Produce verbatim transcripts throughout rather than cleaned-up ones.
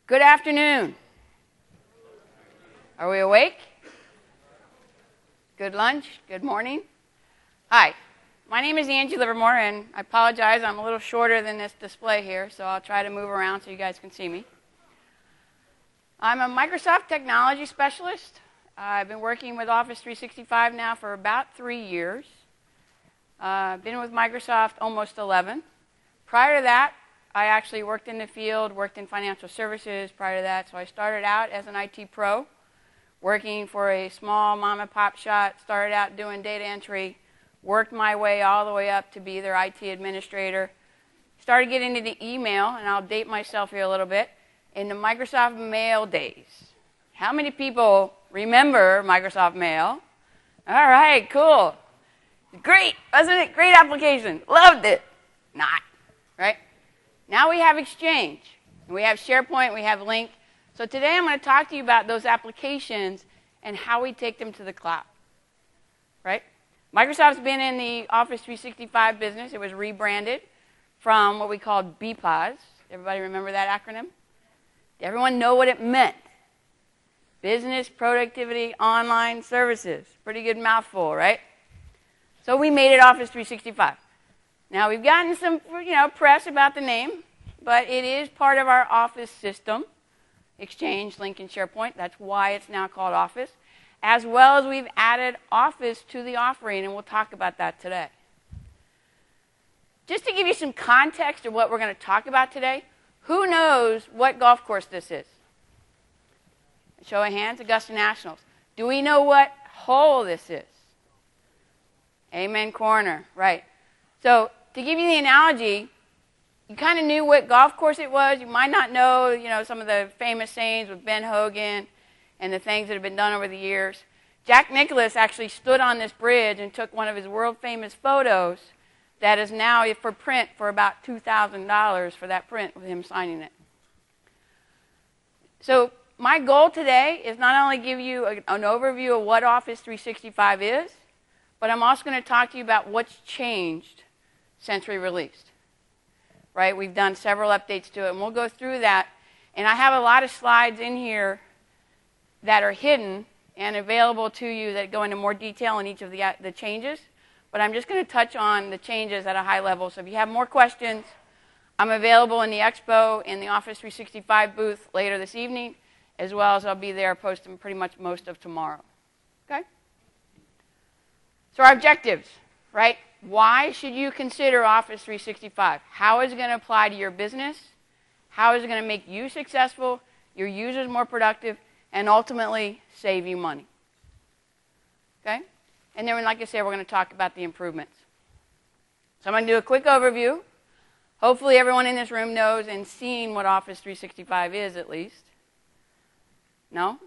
Good afternoon. Are we awake? Good lunch? Good morning? Hi, my name is Angie Livermore, and I apologize, I'm a little shorter than this display here, so I'll try to move around so you guys can see me. I'm a Microsoft technology specialist. I've been working with Office three sixty-five now for about three years. I've uh, been with Microsoft almost eleven. Prior to that, I actually worked in the field, worked in financial services prior to that, so I started out as an I T pro, working for a small mom and pop shop, started out doing data entry, worked my way all the way up to be their I T administrator, started getting into the email, and I'll date myself here a little bit, in the Microsoft Mail days. How many people remember Microsoft Mail? All right, cool. Great, wasn't it? Great application. Loved it. Not, right? Now we have Exchange, and we have SharePoint, we have Lync. So today I'm going to talk to you about those applications and how we take them to the cloud, right? Microsoft's been in the Office three sixty-five business. It was rebranded from what we called B P O S. Everybody remember that acronym? Everyone know what it meant? Business Productivity Online Services. Pretty good mouthful, right? So we made it Office three sixty-five. Now, we've gotten some, you know, press about the name, but it is part of our Office system, Exchange, Lync, and SharePoint. That's why it's now called Office, as well as we've added Office to the offering, and we'll talk about that today. Just to give you some context of what we're going to talk about today, who knows what golf course this is? Show of hands, Augusta Nationals. Do we know what hole this is? Amen corner, right. So to give you the analogy, you kind of knew what golf course it was. You might not know, you know, some of the famous sayings with Ben Hogan and the things that have been done over the years. Jack Nicklaus actually stood on this bridge and took one of his world-famous photos that is now for print for about two thousand dollars for that print with him signing it. So my goal today is not only give you a, an overview of what Office three sixty-five is, but I'm also going to talk to you about what's changed since we released. Right? We've done several updates to it, and we'll go through that. And I have a lot of slides in here that are hidden and available to you that go into more detail in each of the, the changes. But I'm just going to touch on the changes at a high level. So if you have more questions, I'm available in the Expo in the Office three sixty-five booth later this evening, as well as I'll be there posting pretty much most of tomorrow. Okay? So our objectives, right? Why should you consider Office three sixty-five? How is it going to apply to your business? How is it going to make you successful, your users more productive, and ultimately save you money? Okay? And then, like I said, we're going to talk about the improvements. So I'm going to do a quick overview. Hopefully everyone in this room knows and seen what Office three sixty-five is at least. No?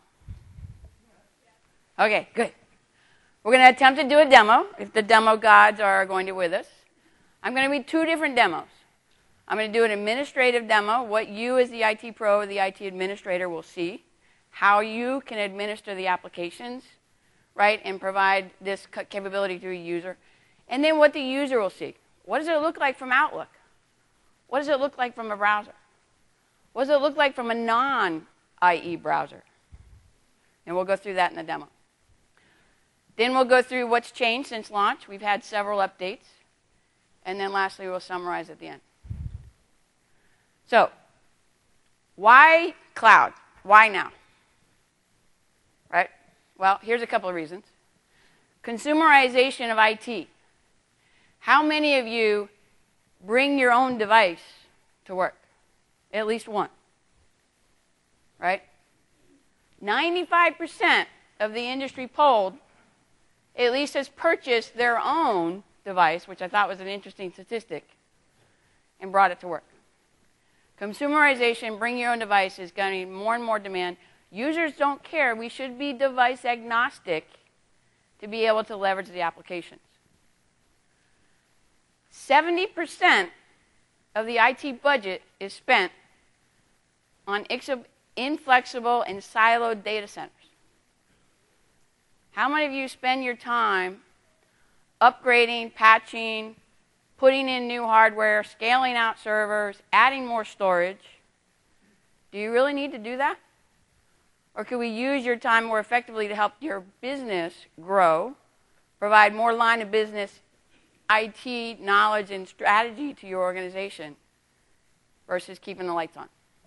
Okay, good. We're going to attempt to do a demo, if the demo gods are going to with us. I'm going to do two different demos. I'm going to do an administrative demo, what you as the I T pro or the I T administrator will see, how you can administer the applications, right, and provide this capability to a user, and then what the user will see. What does it look like from Outlook? What does it look like from a browser? What does it look like from a non-I E browser? And we'll go through that in the demo. Then we'll go through what's changed since launch. We've had several updates. And then lastly, we'll summarize at the end. So, why cloud? Why now? Right? Well, here's a couple of reasons. Consumerization of I T. How many of you bring your own device to work? At least one. Right? ninety-five percent of the industry polled at least has purchased their own device, which I thought was an interesting statistic, and brought it to work. Consumerization, bring your own device, is getting more and more demand. Users don't care. We should be device agnostic to be able to leverage the applications. seventy percent of the I T budget is spent on inflexible and siloed data centers. How many of you spend your time upgrading, patching, putting in new hardware, scaling out servers, adding more storage, Do you really need to do that? Or could we use your time more effectively to help your business grow, provide more line of business I T knowledge and strategy to your organization versus keeping the lights on?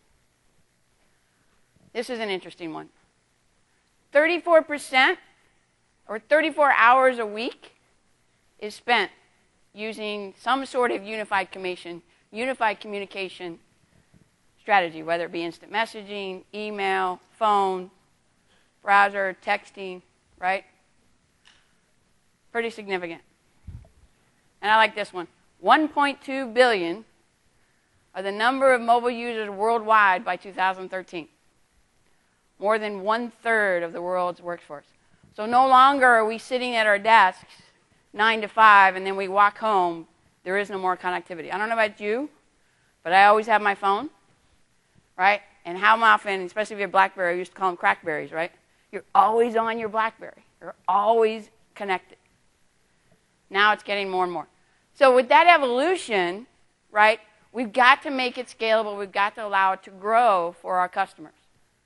This is an interesting one. thirty-four percent or thirty-four hours a week is spent using some sort of unified communication, unified communication strategy, whether it be instant messaging, email, phone, browser, texting, right? Pretty significant. And I like this one. one point two billion are the number of mobile users worldwide by two thousand thirteen. More than one-third of the world's workforce. So no longer are we sitting at our desks nine to five and then we walk home. There is no more connectivity. I don't know about you, but I always have my phone, right? And how often, especially if you have BlackBerry, I used to call them crackberries, right? You're always on your BlackBerry. You're always connected. Now it's getting more and more. So with that evolution, right, we've got to make it scalable. We've got to allow it to grow for our customers.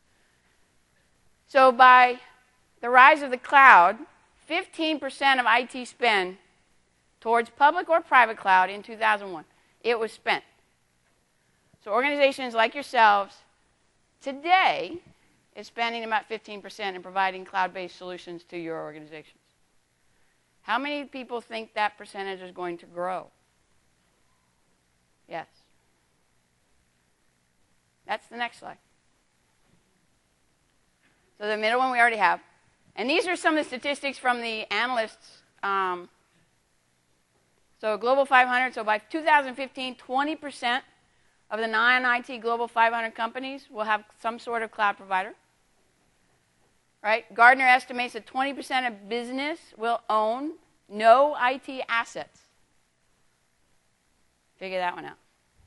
So by the rise of the cloud, fifteen percent of I T spend towards public or private cloud in two thousand one, it was spent. So organizations like yourselves today is spending about fifteen percent in providing cloud-based solutions to your organizations. How many people think that percentage is going to grow? Yes. That's the next slide. So the middle one we already have. And these are some of the statistics from the analysts. Um, so Global five hundred, so by two thousand fifteen, twenty percent of the non-I T Global five hundred companies will have some sort of cloud provider. Right? Gartner estimates that twenty percent of business will own no I T assets. Figure that one out.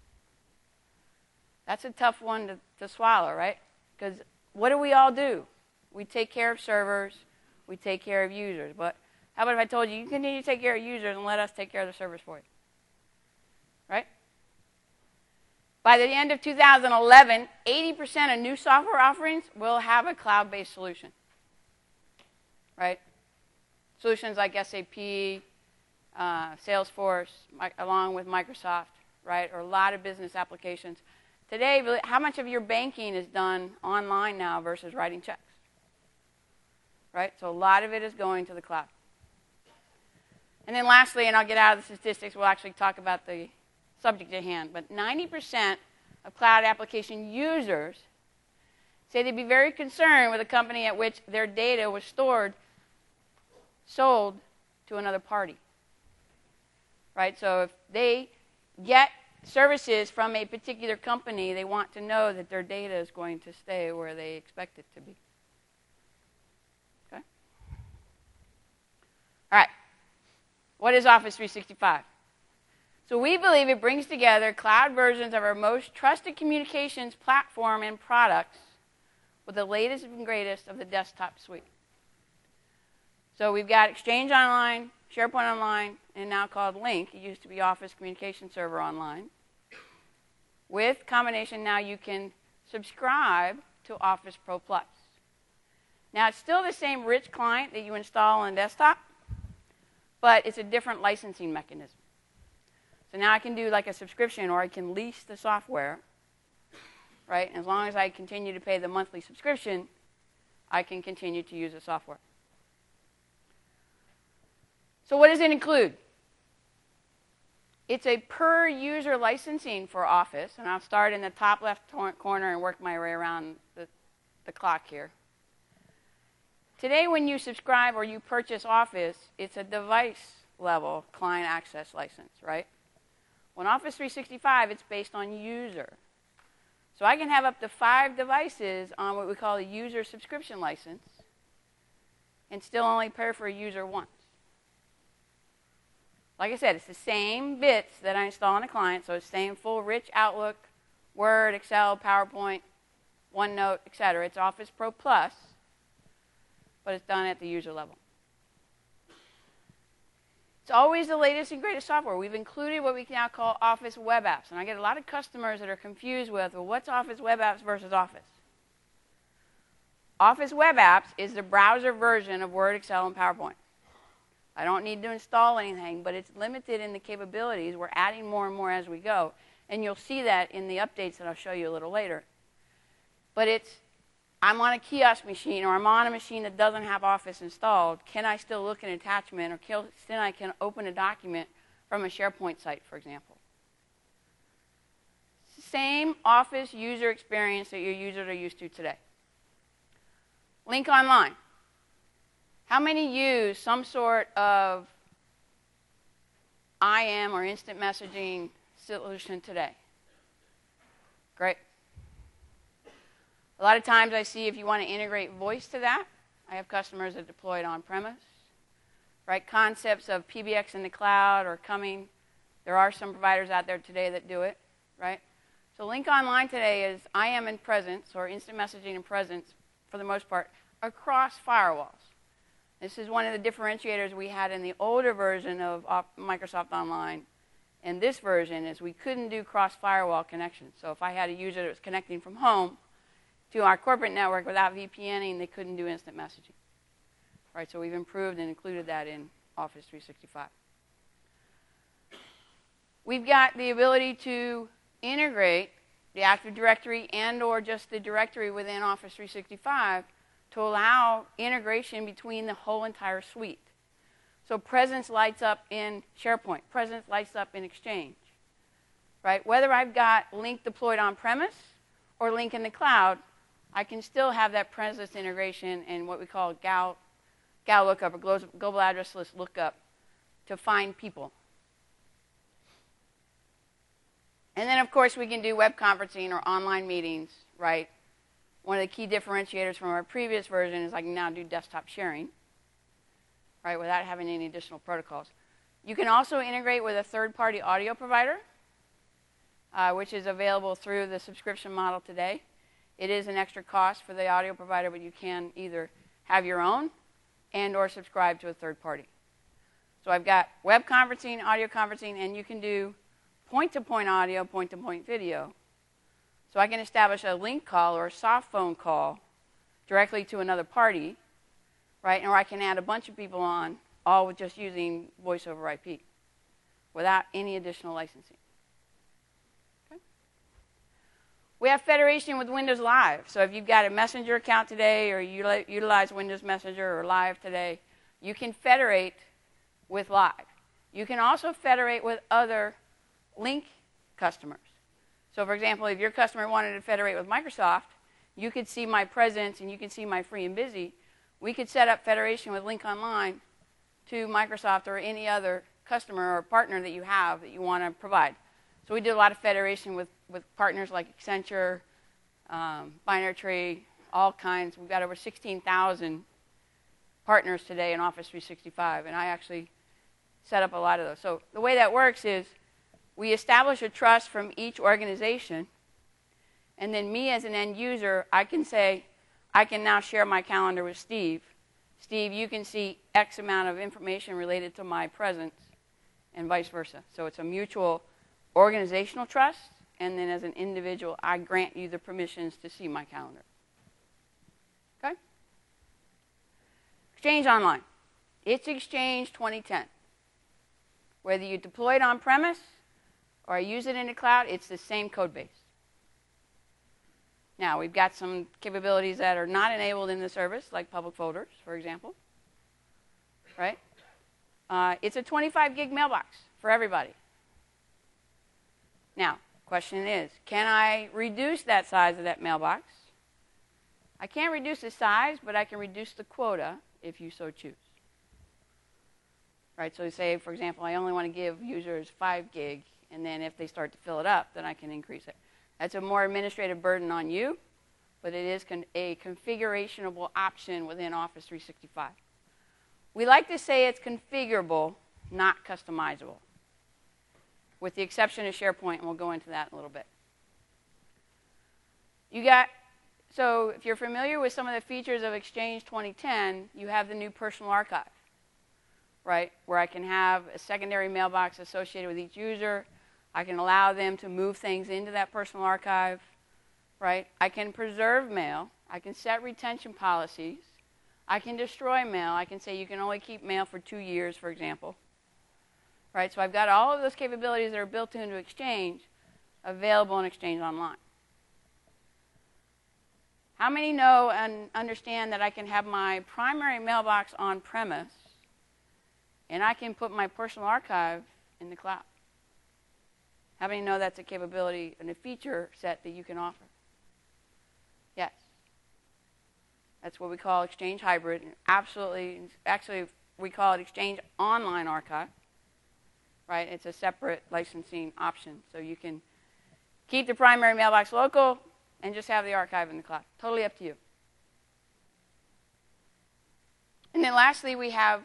That's a tough one to, to swallow, right? Because what do we all do? We take care of servers. We take care of users. But how about if I told you, you continue to take care of users and let us take care of the servers for you? Right? By the end of two thousand eleven, eighty percent of new software offerings will have a cloud-based solution. Right? Solutions like S A P, uh, Salesforce, my, along with Microsoft, right? Or a lot of business applications. Today, really, how much of your banking is done online now versus writing checks? Right? So a lot of it is going to the cloud. And then lastly, and I'll get out of the statistics, we'll actually talk about the subject at hand, but ninety percent of cloud application users say they'd be very concerned with a company at which their data was stored, sold to another party. Right? So if they get services from a particular company, they want to know that their data is going to stay where they expect it to be. Okay? All right. What is Office three sixty-five? So we believe it brings together cloud versions of our most trusted communications platform and products with the latest and greatest of the desktop suite. So we've got Exchange Online, SharePoint Online, and now called Lync. It used to be Office Communication Server Online. With combination, now you can subscribe to Office Pro Plus. Now, it's still the same rich client that you install on desktop, but it's a different licensing mechanism. So now I can do like a subscription, or I can lease the software, right? And as long as I continue to pay the monthly subscription, I can continue to use the software. So what does it include? It's a per-user licensing for Office, and I'll start in the top left corner and work my way around the, the clock here. Today, when you subscribe or you purchase Office, it's a device-level client access license, right? When Office three sixty-five, it's based on user. So I can have up to five devices on what we call a user subscription license and still only pay for a user once. Like I said, it's the same bits that I install on a client, so it's the same full rich Outlook, Word, Excel, PowerPoint, OneNote, et cetera. It's Office Pro Plus, but it's done at the user level. It's always the latest and greatest software. We've included what we now call Office Web Apps. And I get a lot of customers that are confused with, well, what's Office Web Apps versus Office? Office Web Apps is the browser version of Word, Excel, and PowerPoint. I don't need to install anything, but it's limited in the capabilities. We're adding more and more as we go. And you'll see that in the updates that I'll show you a little later. But it's, I'm on a kiosk machine, or I'm on a machine that doesn't have Office installed. Can I still look at an attachment, or can, still I can open a document from a SharePoint site, for example? Same Office user experience that your users are used to today. Lync Online. How many use some sort of I M or instant messaging solution today? Great. A lot of times I see if you want to integrate voice to that, I have customers that deploy it on-premise. Right? Concepts of P B X in the cloud are coming. There are some providers out there today that do it. Right? So Lync Online today is I M and presence, or instant messaging and presence, for the most part, across firewalls. This is one of the differentiators we had in the older version of Microsoft Online. And this version is we couldn't do cross-firewall connections. So if I had a user that was connecting from home to our corporate network without VPNing, they couldn't do instant messaging. Right, so we've improved and included that in Office three sixty-five. We've got the ability to integrate the Active Directory and or just the directory within Office three sixty-five to allow integration between the whole entire suite. So presence lights up in SharePoint. Presence lights up in Exchange. Right? Whether I've got Lync deployed on-premise or Lync in the cloud, I can still have that presence integration and what we call G A L, G A L lookup, or global address list lookup, to find people. And then, of course, we can do web conferencing or online meetings, right? One of the key differentiators from our previous version is I can now do desktop sharing, right, without having any additional protocols. You can also integrate with a third-party audio provider, uh, which is available through the subscription model today. It is an extra cost for the audio provider, but you can either have your own and or subscribe to a third party. So I've got web conferencing, audio conferencing, and you can do point-to-point audio, point-to-point video. So I can establish a link call or a soft phone call directly to another party, right? Or I can add a bunch of people on, all with just using voice over I P without any additional licensing. Okay. We have federation with Windows Live. So if you've got a Messenger account today or you utilize Windows Messenger or Live today, you can federate with Live. You can also federate with other Lync customers. So for example, if your customer wanted to federate with Microsoft, you could see my presence and you can see my free and busy. We could set up federation with Lync Online to Microsoft or any other customer or partner that you have that you want to provide. So we did a lot of federation with, with partners like Accenture, um, Binary Tree, all kinds. We've got over sixteen thousand partners today in Office three sixty-five, and I actually set up a lot of those. So the way that works is we establish a trust from each organization, and then me as an end user, I can say, I can now share my calendar with Steve. Steve, you can see X amount of information related to my presence, and vice versa. So it's a mutual organizational trust, and then as an individual, I grant you the permissions to see my calendar. Okay? Exchange Online. It's Exchange twenty ten. Whether you deploy it on-premise or I use it in the cloud, it's the same code base. Now, we've got some capabilities that are not enabled in the service, like public folders, for example. Right? Uh, it's a twenty-five gig mailbox for everybody. Now, question is, can I reduce that size of that mailbox? I can't reduce the size, but I can reduce the quota if you so choose. Right? So say, for example, I only want to give users five gig, and then if they start to fill it up, then I can increase it. That's a more administrative burden on you, but it is con a configurationable option within Office three sixty-five. We like to say it's configurable, not customizable, with the exception of SharePoint, and we'll go into that in a little bit. You got, so if you're familiar with some of the features of Exchange twenty ten, you have the new personal archive. right, where I can have a secondary mailbox associated with each user. I can allow them to move things into that personal archive, right? I can preserve mail. I can set retention policies. I can destroy mail. I can say you can only keep mail for two years, for example. Right? So I've got all of those capabilities that are built into Exchange available in Exchange Online. How many know and understand that I can have my primary mailbox on premise and I can put my personal archive in the cloud? How many know that's a capability and a feature set that you can offer? Yes. That's what we call Exchange Hybrid. Absolutely, actually, we call it Exchange Online Archive. Right? It's a separate licensing option. So you can keep the primary mailbox local and just have the archive in the cloud. Totally up to you. And then lastly, we have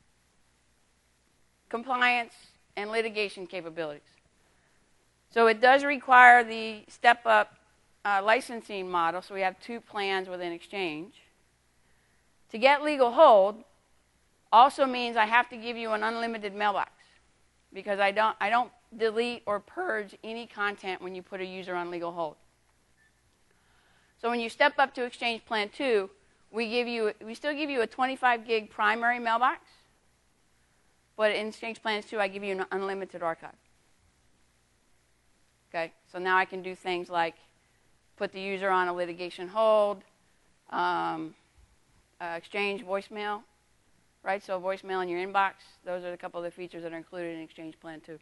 compliance and litigation capabilities. So it does require the step-up uh, licensing model. So we have two plans within Exchange. To get legal hold also means I have to give you an unlimited mailbox, because I don't, I don't delete or purge any content when you put a user on legal hold. So when you step up to Exchange Plan two, we, give you, we still give you a twenty-five gig primary mailbox, but in Exchange Plan two, I give you an unlimited archive. Okay, so now I can do things like put the user on a litigation hold, um, uh, exchange voicemail, right? So voicemail in your inbox, those are a couple of the features that are included in Exchange Plan two.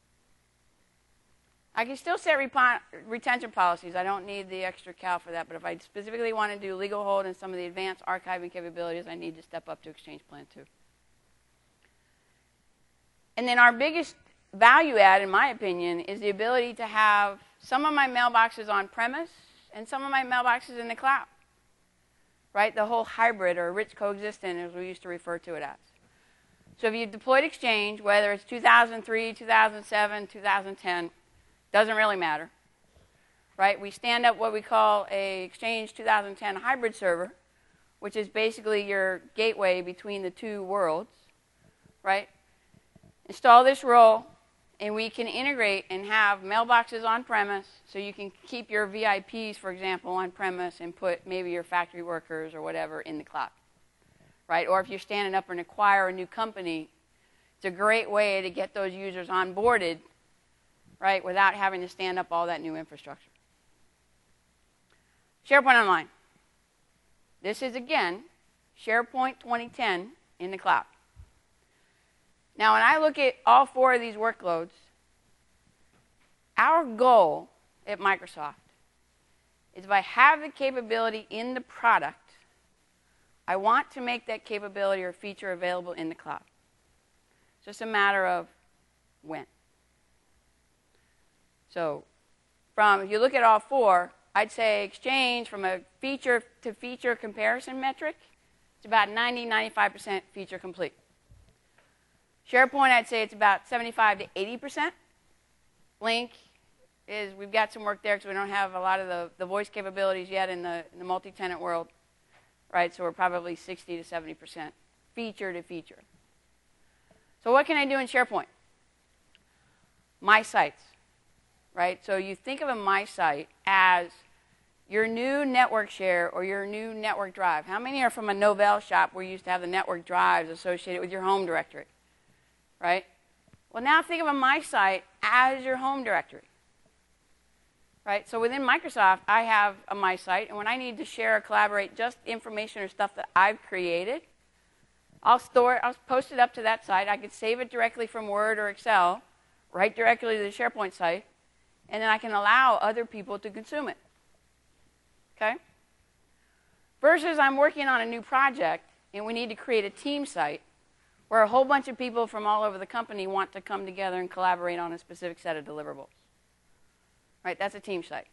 I can still set retention policies. I don't need the extra cal for that, but if I specifically want to do legal hold and some of the advanced archiving capabilities, I need to step up to Exchange Plan two. And then our biggest value add, in my opinion, is the ability to have some of my mailboxes on premise and some of my mailboxes in the cloud. Right? The whole hybrid or rich coexistent, as we used to refer to it as. So if you deployed Exchange, whether it's two thousand three, two thousand seven, two thousand ten, doesn't really matter. Right? We stand up what we call a Exchange two thousand ten hybrid server, which is basically your gateway between the two worlds. Right? Install this role, and we can integrate and have mailboxes on premise, so you can keep your V I Ps, for example, on premise and put maybe your factory workers or whatever in the cloud. Right? Or if you're standing up and acquire a new company, it's a great way to get those users onboarded, right, without having to stand up all that new infrastructure. SharePoint Online. This is, again, SharePoint twenty ten in the cloud. Now, when I look at all four of these workloads, our goal at Microsoft is if I have the capability in the product, I want to make that capability or feature available in the cloud. It's just a matter of when. So from, if you look at all four, I'd say Exchange, from a feature-to-feature comparison metric, it's about ninety, ninety-five percent feature complete. SharePoint, I'd say it's about seventy-five to eighty percent. Lync is, we've got some work there because we don't have a lot of the, the voice capabilities yet in the, in the multi-tenant world, right? So we're probably sixty to seventy percent feature to feature. So what can I do in SharePoint? My sites, right? So you think of a My Site as your new network share or your new network drive. How many are from a Novell shop where you used to have the network drives associated with your home directory? Right? Well, now think of a My Site as your home directory. Right? So within Microsoft, I have a My Site, and when I need to share or collaborate just information or stuff that I've created, I'll store it, I'll post it up to that site. I could save it directly from Word or Excel, right directly to the SharePoint site, and then I can allow other people to consume it. Okay? Versus I'm working on a new project, and we need to create a team site where a whole bunch of people from all over the company want to come together and collaborate on a specific set of deliverables. Right? That's a team site.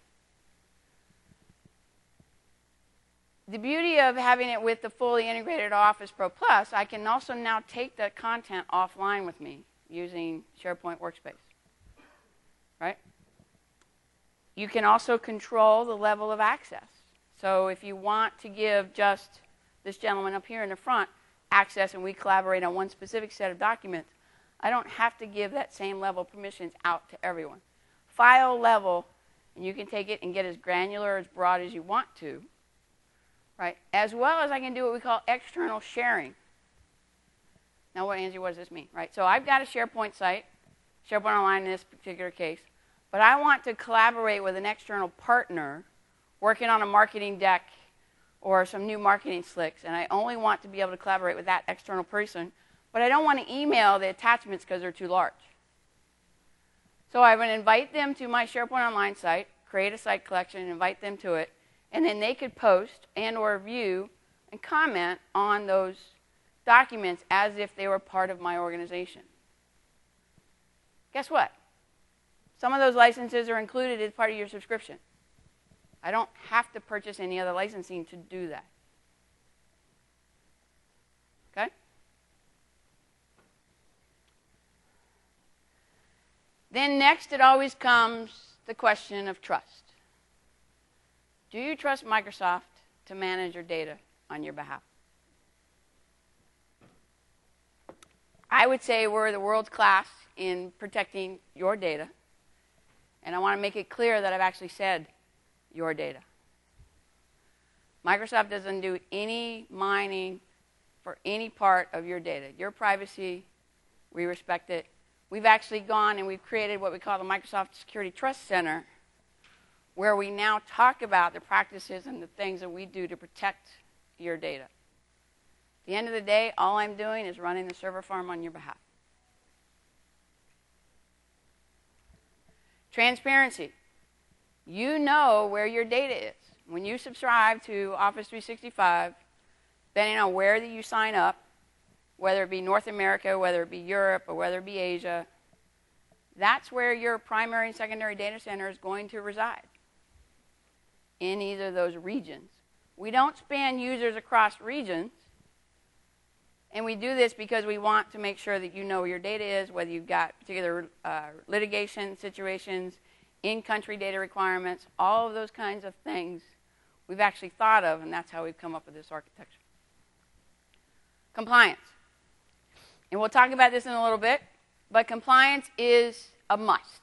The beauty of having it with the fully integrated Office Pro Plus, I can also now take that content offline with me using SharePoint Workspace. Right? You can also control the level of access. So if you want to give just this gentleman up here in the front access and we collaborate on one specific set of documents, I don't have to give that same level of permissions out to everyone. File level, and you can take it and get as granular, as broad as you want to, right? As well as I can do what we call external sharing. Now, what, Angie, what does this mean, right? So I've got a SharePoint site, SharePoint Online in this particular case, but I want to collaborate with an external partner working on a marketing deck or some new marketing slicks, and I only want to be able to collaborate with that external person, but I don't want to email the attachments because they're too large. So I would invite them to my SharePoint Online site, create a site collection, invite them to it, and then they could post and or view and comment on those documents as if they were part of my organization. Guess what? Some of those licenses are included as part of your subscription. I don't have to purchase any other licensing to do that. Okay? Then next, it always comes the question of trust. Do you trust Microsoft to manage your data on your behalf? I would say we're the world's class in protecting your data. And I want to make it clear that I've actually said your data. Microsoft doesn't do any mining for any part of your data. Your privacy, we respect it. We've actually gone and we've created what we call the Microsoft Security Trust Center, where we now talk about the practices and the things that we do to protect your data. At the end of the day, all I'm doing is running the server farm on your behalf. Transparency. You know where your data is. When you subscribe to Office three sixty-five, depending on where that you sign up, whether it be North America, whether it be Europe, or whether it be Asia, that's where your primary and secondary data center is going to reside, in either of those regions. We don't span users across regions, and we do this because we want to make sure that you know where your data is, whether you've got particular uh, litigation situations, in-country data requirements, all of those kinds of things we've actually thought of, and that's how we've come up with this architecture. Compliance. And we'll talk about this in a little bit, but compliance is a must.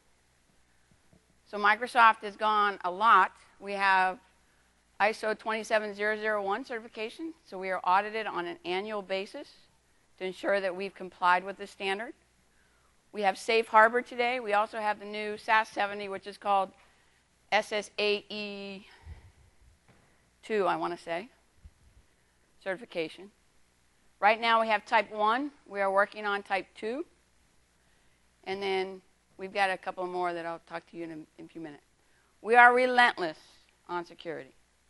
So Microsoft has gone a lot. We have I S O twenty-seven thousand one certification, so we are audited on an annual basis to ensure that we've complied with the standard. We have Safe Harbor today. We also have the new S A S seventy, which is called S S A E two, I want to say, certification. Right now we have Type one. We are working on Type two. And then we've got a couple more that I'll talk to you in a, in a few minutes. We are relentless on security.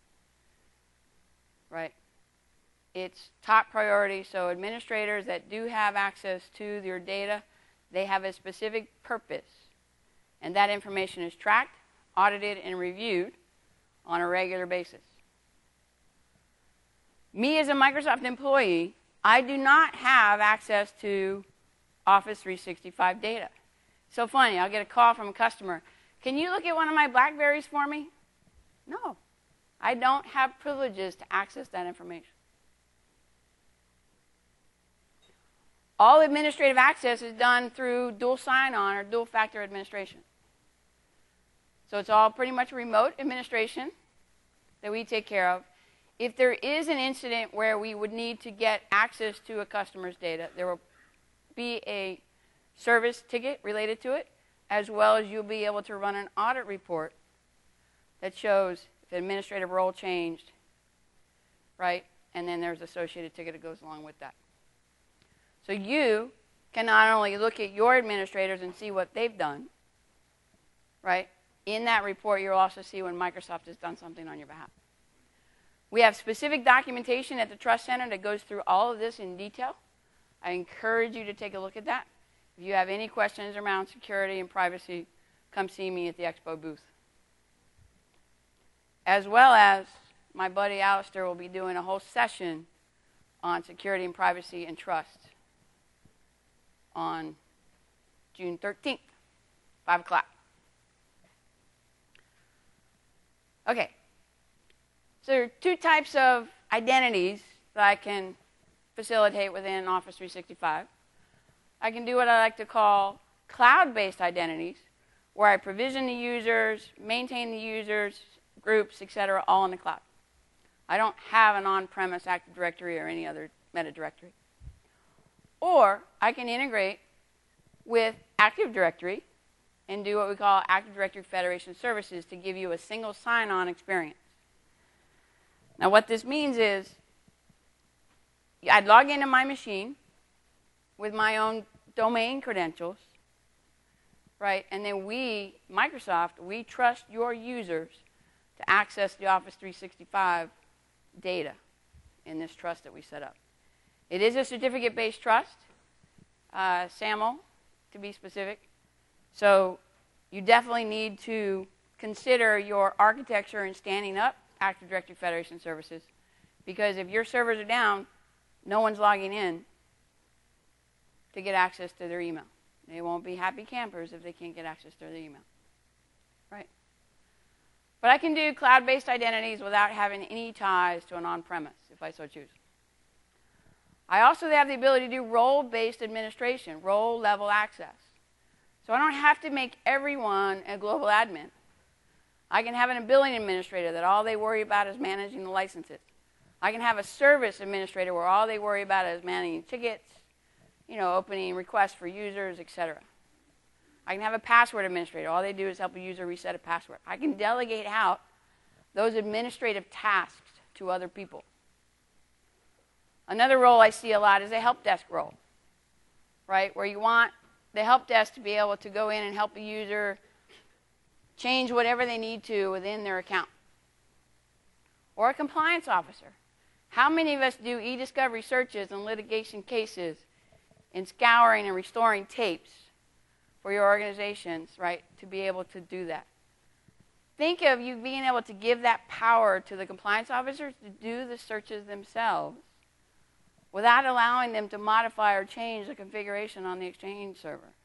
Right? It's top priority, so administrators that do have access to your data, they have a specific purpose, and that information is tracked, audited, and reviewed on a regular basis. Me as a Microsoft employee, I do not have access to Office three sixty-five data. So funny, I'll get a call from a customer. Can you look at one of my BlackBerries for me? No. I don't have privileges to access that information. All administrative access is done through dual sign-on or dual factor administration. So it's all pretty much remote administration that we take care of. If there is an incident where we would need to get access to a customer's data, there will be a service ticket related to it, as well as you'll be able to run an audit report that shows if the administrative role changed, right? And then there's an associated ticket that goes along with that. So you can not only look at your administrators and see what they've done, right? In that report, you'll also see when Microsoft has done something on your behalf. We have specific documentation at the Trust Center that goes through all of this in detail. I encourage you to take a look at that. If you have any questions around security and privacy, come see me at the Expo booth. As well as my buddy Alistair will be doing a whole session on security and privacy and trust on June thirteenth, five o'clock. Okay. So there are two types of identities that I can facilitate within Office three sixty-five. I can do what I like to call cloud-based identities, where I provision the users, maintain the users, groups, et cetera, all in the cloud. I don't have an on-premise Active Directory or any other meta directory. Or I can integrate with Active Directory and do what we call Active Directory Federation Services to give you a single sign-on experience. Now what this means is I'd log into my machine with my own domain credentials, right? And then we, Microsoft, we trust your users to access the Office three sixty-five data in this trust that we set up. It is a certificate-based trust, uh, SAML to be specific. So you definitely need to consider your architecture in standing up Active Directory Federation Services, because if your servers are down, no one's logging in to get access to their email. They won't be happy campers if they can't get access to their email, right? But I can do cloud-based identities without having any ties to an on-premise, if I so choose. I also have the ability to do role-based administration, role-level access. So I don't have to make everyone a global admin. I can have an billing administrator that all they worry about is managing the licenses. I can have a service administrator where all they worry about is managing tickets, you know, opening requests for users, et cetera. I can have a password administrator. All they do is help a user reset a password. I can delegate out those administrative tasks to other people. Another role I see a lot is a help desk role, right, where you want the help desk to be able to go in and help a user change whatever they need to within their account. Or a compliance officer. How many of us do e-discovery searches and litigation cases in scouring and restoring tapes for your organizations, right, to be able to do that? Think of you being able to give that power to the compliance officers to do the searches themselves without allowing them to modify or change the configuration on the Exchange server.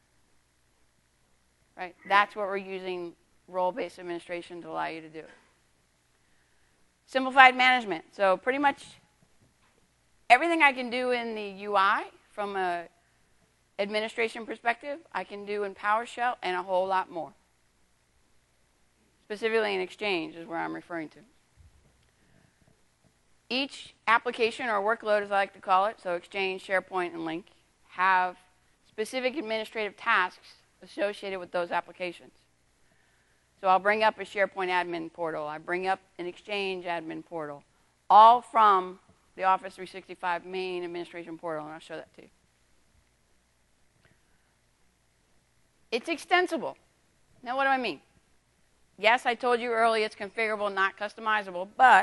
Right? That's what we're using role-based administration to allow you to do. Simplified management. So pretty much everything I can do in the U I from an administration perspective, I can do in PowerShell and a whole lot more. Specifically in Exchange is where I'm referring to. Each application or workload, as I like to call it, so Exchange, SharePoint, and Lync, have specific administrative tasks associated with those applications. So I'll bring up a SharePoint admin portal. I bring up an Exchange admin portal, all from the Office three sixty-five main administration portal, and I'll show that to you. It's extensible. Now, what do I mean? Yes, I told you earlier it's configurable, not customizable, but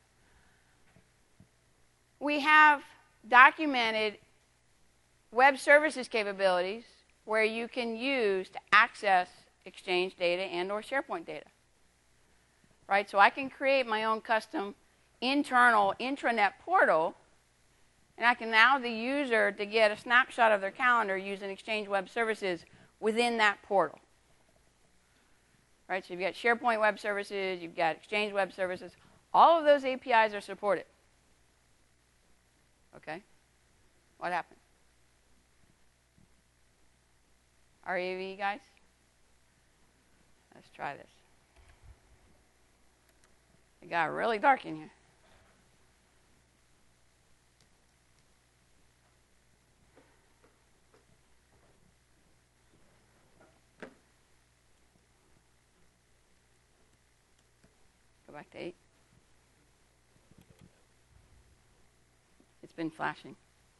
we have documented web services capabilities where you can use to access Exchange data and or SharePoint data. Right? So I can create my own custom internal intranet portal, and I can allow the user to get a snapshot of their calendar using Exchange Web Services within that portal. Right? So you've got SharePoint Web Services, you've got Exchange Web Services. All of those A P Is are supported. Okay? What happened? R E V, guys? Let's try this. It got really dark in here. Go back to eight. It's been flashing.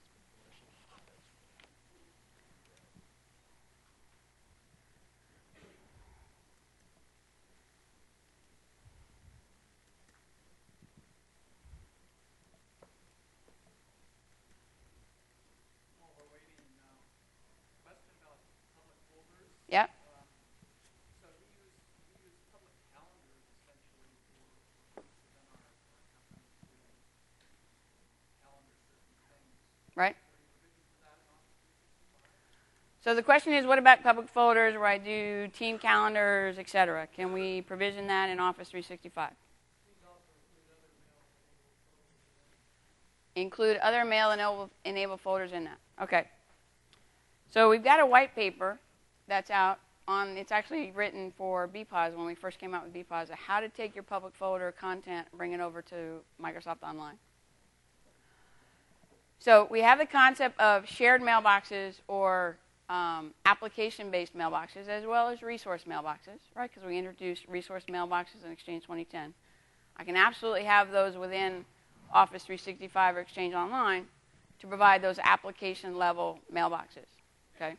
Yep. Um, so we use, we use public calendars essentially for within our, our company to calendar certain things. Right. For that in Office three sixty-five? So the question is, what about public folders where I do team calendars, et cetera? Can we provision that in Office three sixty-five? include other mail-enabled folders in that. Okay. So we've got a white paper that's out on, it's actually written for B P O S when we first came out with B P O S, how to take your public folder content and bring it over to Microsoft Online. So we have the concept of shared mailboxes or um, application-based mailboxes as well as resource mailboxes, right? Because we introduced resource mailboxes in Exchange twenty ten. I can absolutely have those within Office three sixty-five or Exchange Online to provide those application-level mailboxes, okay?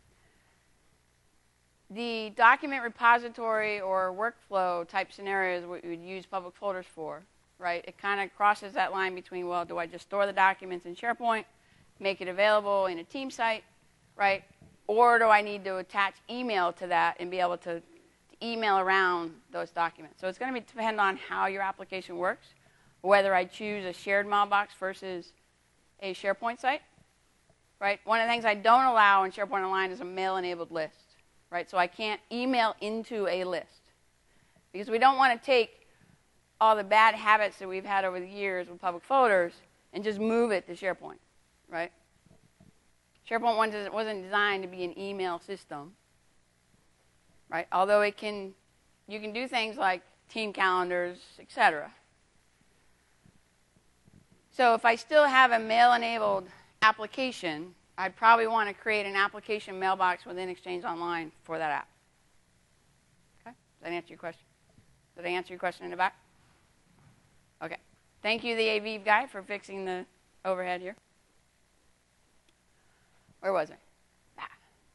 The document repository or workflow type scenarios we would use public folders for, right? It kind of crosses that line between, well, do I just store the documents in SharePoint, make it available in a team site, right? Or do I need to attach email to that and be able to, to email around those documents? So it's going to be depend on how your application works, whether I choose a shared mailbox versus a SharePoint site, right? One of the things I don't allow in SharePoint Online is a mail-enabled list, right? So I can't email into a list because we don't want to take all the bad habits that we've had over the years with public folders and just move it to SharePoint, right? SharePoint wasn't designed to be an email system, right? Although it can, you can do things like team calendars, et cetera. So if I still have a mail-enabled application, I'd probably want to create an application mailbox within Exchange Online for that app. Okay? Does that answer your question? Did I answer your question in the back? Okay. Thank you, the A V guy, for fixing the overhead here. Where was I? Ah.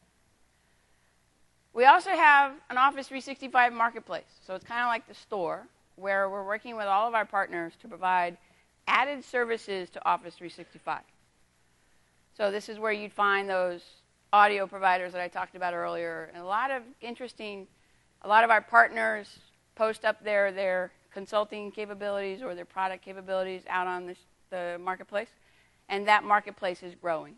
We also have an Office three sixty-five marketplace. So it's kind of like the store where we're working with all of our partners to provide added services to Office three sixty-five. So this is where you'd find those audio providers that I talked about earlier. And a lot of interesting, a lot of our partners post up there their consulting capabilities or their product capabilities out on the, the marketplace. And that marketplace is growing.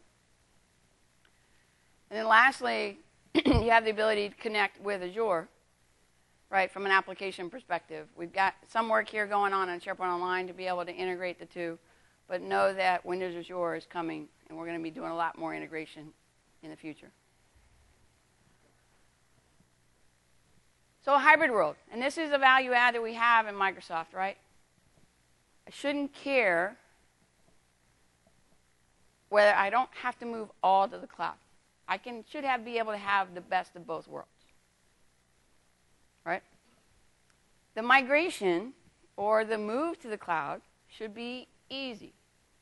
And then lastly, you have the ability to connect with Azure, right, from an application perspective. We've got some work here going on on SharePoint Online to be able to integrate the two, but know that Windows Azure is coming, and we're going to be doing a lot more integration in the future. So a hybrid world, and this is a value add that we have in Microsoft, right? I shouldn't care whether I don't have to move all to the cloud. I can, should have, be able to have the best of both worlds, right? The migration or the move to the cloud should be easy.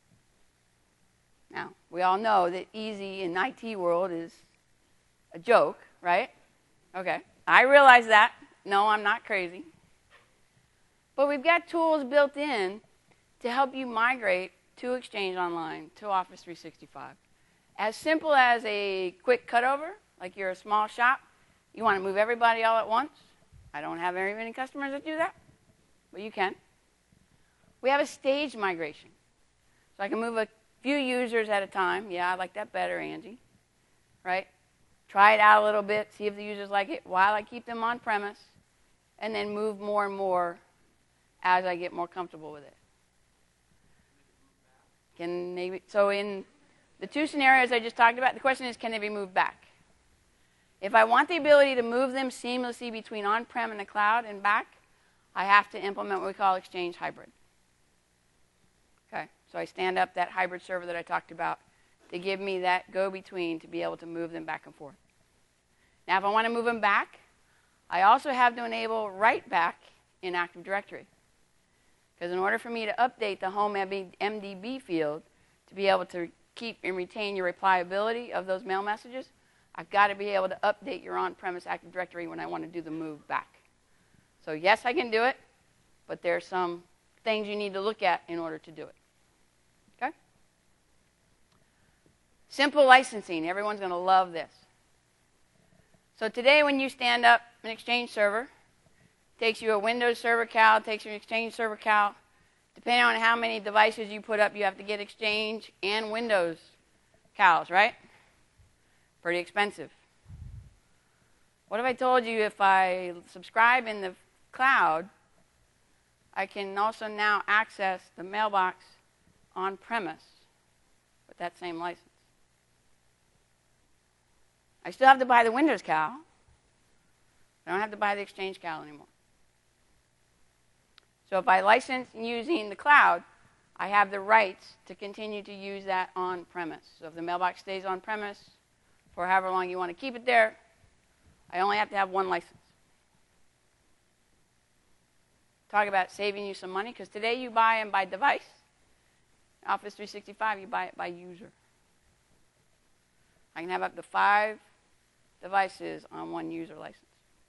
Now, we all know that easy in I T world is a joke, right? Okay, I realize that. No, I'm not crazy. But we've got tools built in to help you migrate to Exchange Online, to Office three sixty-five. As simple as a quick cutover, like you're a small shop, you want to move everybody all at once. I don't have very many customers that do that, but you can. We have a staged migration. So I can move a few users at a time. Yeah, I like that better, Angie. Right? Try it out a little bit, see if the users like it while I keep them on premise, and then move more and more as I get more comfortable with it. Can they, so in the two scenarios I just talked about, the question is, can they be moved back? If I want the ability to move them seamlessly between on-prem and the cloud and back, I have to implement what we call Exchange Hybrid. Okay, so I stand up that hybrid server that I talked about to give me that go-between to be able to move them back and forth. Now, if I want to move them back, I also have to enable write back in Active Directory. Because in order for me to update the home M D B field to be able to keep and retain your replyability of those mail messages, I've got to be able to update your on-premise Active Directory when I want to do the move back. So yes, I can do it, but there's some things you need to look at in order to do it. Okay? Simple licensing. Everyone's going to love this. So today when you stand up an Exchange server, it takes you a Windows Server C A L, it takes you an Exchange Server C A L. Depending on how many devices you put up, you have to get Exchange and Windows C A Ls, right? Pretty expensive. What if I told you if I subscribe in the cloud, I can also now access the mailbox on-premise with that same license. I still have to buy the Windows C A L. I don't have to buy the Exchange C A L anymore. So if I license using the cloud, I have the rights to continue to use that on-premise. So if the mailbox stays on-premise for however long you want to keep it there, I only have to have one license. Talk about saving you some money, because today you buy them by device. Office three sixty-five, you buy it by user. I can have up to five devices on one user license.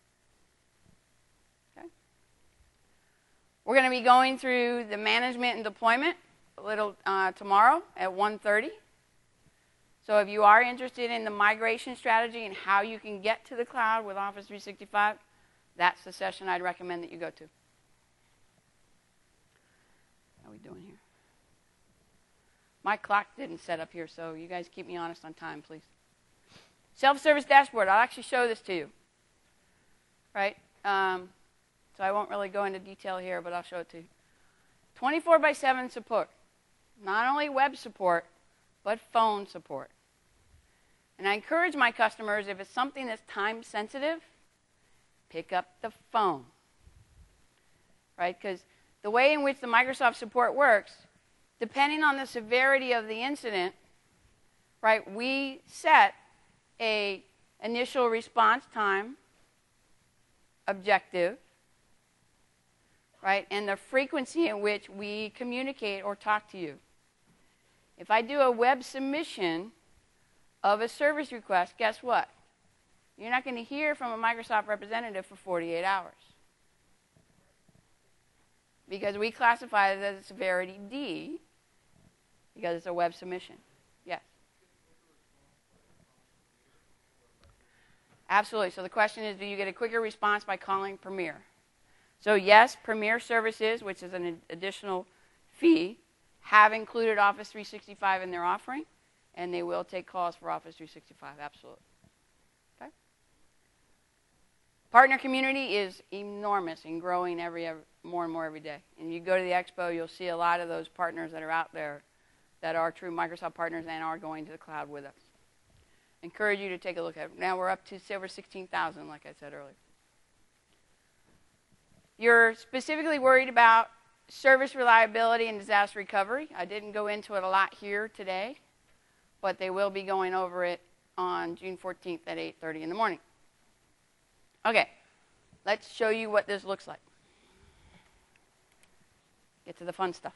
Okay? We're going to be going through the management and deployment a little uh, tomorrow at one thirty. So if you are interested in the migration strategy and how you can get to the cloud with Office three sixty-five, that's the session I'd recommend that you go to. How are we doing here? My clock didn't set up here, so you guys keep me honest on time, please. Self-service dashboard. I'll actually show this to you. Right? Um, so I won't really go into detail here, but I'll show it to you. twenty-four by seven support. Not only web support, but phone support. And I encourage my customers, if it's something that's time sensitive, pick up the phone. Right? Because the way in which the Microsoft support works, depending on the severity of the incident, right, we set a initial response time objective, right, and the frequency in which we communicate or talk to you. If I do a web submission of a service request, guess what? You're not going to hear from a Microsoft representative for forty-eight hours. Because we classify it as a severity D, because it's a web submission. Yes? Absolutely. So the question is, do you get a quicker response by calling Premier? So yes, Premier services, which is an additional fee, have included Office three sixty-five in their offering, and they will take calls for Office three sixty-five. Absolutely. Okay? Partner community is enormous and growing every, every more and more every day. And you go to the expo, you'll see a lot of those partners that are out there that are true Microsoft partners and are going to the cloud with us. Encourage you to take a look at it. Now we're up to over sixteen thousand, like I said earlier. You're specifically worried about service reliability and disaster recovery. I didn't go into it a lot here today, but they will be going over it on June fourteenth at eight thirty in the morning. Okay, let's show you what this looks like. Get to the fun stuff.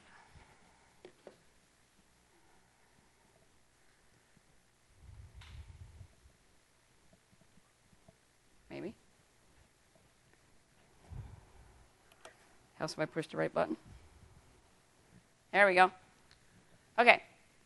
Maybe. Helps if I push the right button. There we go. Okay.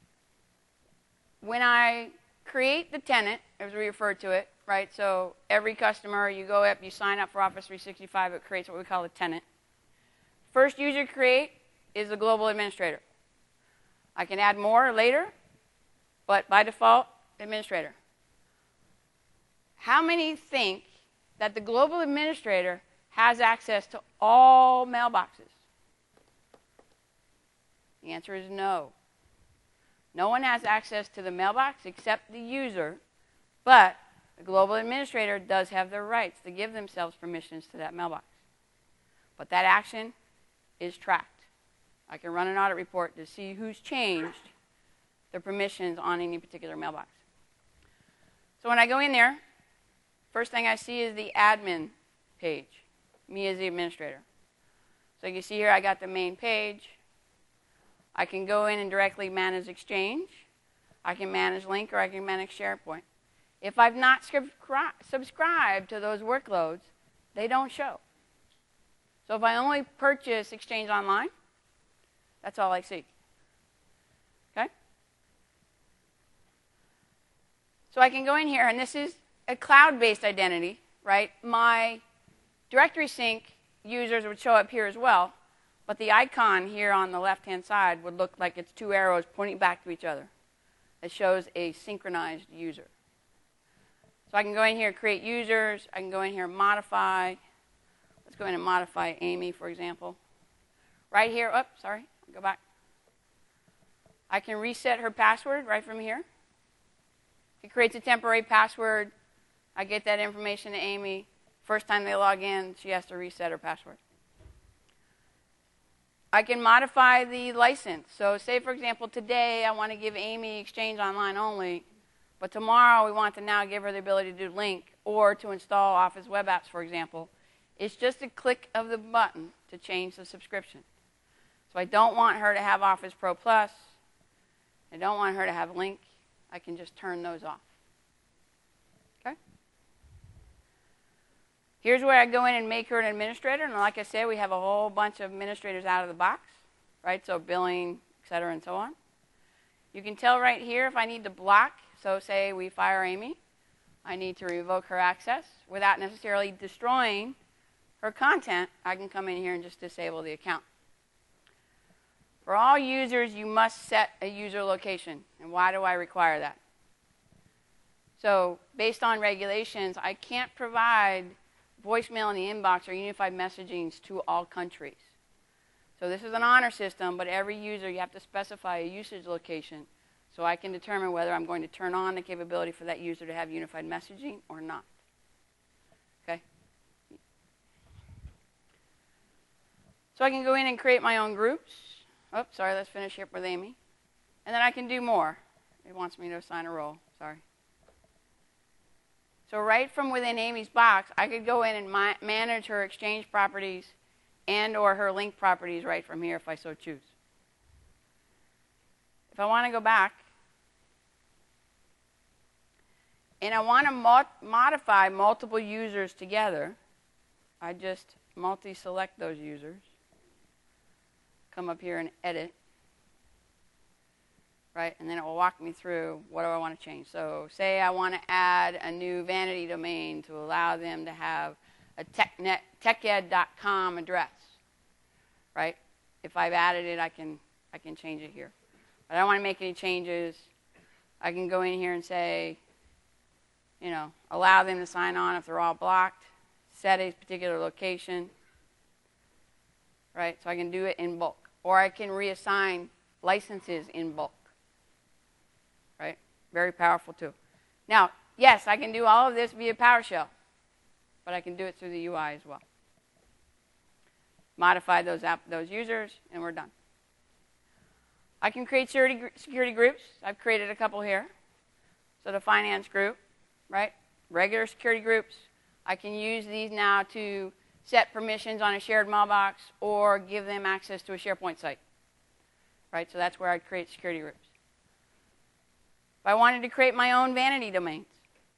When I create the tenant, as we refer to it, right? So every customer, you go up, you sign up for Office three sixty-five, it creates what we call a tenant. First user create is the global administrator. I can add more later, but by default, administrator. How many think that the global administrator has access to all mailboxes? The answer is no. No one has access to the mailbox except the user, but the global administrator does have the rights to give themselves permissions to that mailbox. But that action is tracked. I can run an audit report to see who's changed the permissions on any particular mailbox. So when I go in there, first thing I see is the admin page, me as the administrator. So you can see here I got the main page. I can go in and directly manage Exchange. I can manage Lync, or I can manage SharePoint. If I've not subscribed to those workloads, they don't show. So if I only purchase Exchange Online, that's all I see. Okay? So I can go in here, and this is a cloud-based identity, right? My directory sync users would show up here as well, but the icon here on the left-hand side would look like it's two arrows pointing back to each other. It shows a synchronized user. So I can go in here, create users. I can go in here, modify. Let's go in and modify Amy, for example. Right here, oops, sorry, go back. I can reset her password right from here. It creates a temporary password. I get that information to Amy. First time they log in, she has to reset her password. I can modify the license. So say, for example, today I want to give Amy Exchange Online only, but tomorrow we want to now give her the ability to do Link or to install Office Web Apps, for example. It's just a click of the button to change the subscription. So I don't want her to have Office Pro Plus. I don't want her to have Link. I can just turn those off. Okay? Here's where I go in and make her an administrator. And like I said, we have a whole bunch of administrators out of the box, right? So billing, et cetera, and so on. You can tell right here if I need to block. So say we fire Amy. I need to revoke her access without necessarily destroying her content. I can come in here and just disable the account. For all users, you must set a user location. And why do I require that? So based on regulations, I can't provide voicemail in the inbox or unified messaging to all countries. So this is an honor system, but every user, you have to specify a usage location so I can determine whether I'm going to turn on the capability for that user to have unified messaging or not. Okay? So I can go in and create my own groups. Oh, sorry, let's finish here with Amy. And then I can do more. It wants me to assign a role. Sorry. So right from within Amy's box, I could go in and ma manage her Exchange properties and or her Link properties right from here if I so choose. If I want to go back, and I want to mod modify multiple users together, I just multi-select those users. Come up here and edit, right? And then it will walk me through what do I want to change. So say I want to add a new vanity domain to allow them to have a technet, teched dot com address, right? If I've added it, I can, I can change it here. But I don't want to make any changes. I can go in here and say, you know, allow them to sign on if they're all blocked, set a particular location, right? So I can do it in bulk. Or I can reassign licenses in bulk, right? Very powerful too. Now, yes, I can do all of this via PowerShell, but I can do it through the U I as well. Modify those app, those users, and we're done. I can create security, security groups. I've created a couple here. So the finance group, right? Regular security groups. I can use these now to set permissions on a shared mailbox or give them access to a SharePoint site, right? So that's where I create security groups. If I wanted to create my own vanity domains.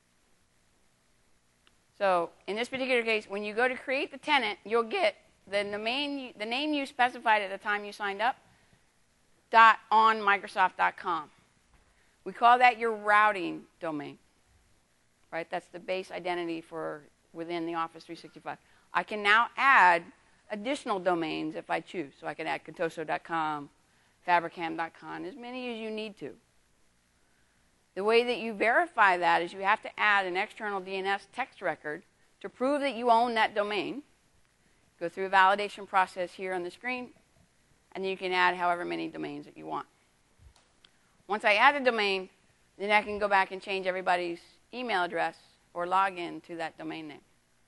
So in this particular case, when you go to create the tenant, you'll get the domain, the name you specified at the time you signed up, dot on Microsoft dot com. We call that your routing domain, right? That's the base identity for within the Office three sixty-five. I can now add additional domains if I choose. So I can add contoso dot com, fabricam dot com, as many as you need to. The way that you verify that is you have to add an external D N S text record to prove that you own that domain. Go through a validation process here on the screen, and then you can add however many domains that you want. Once I add a domain, then I can go back and change everybody's email address or login to that domain name.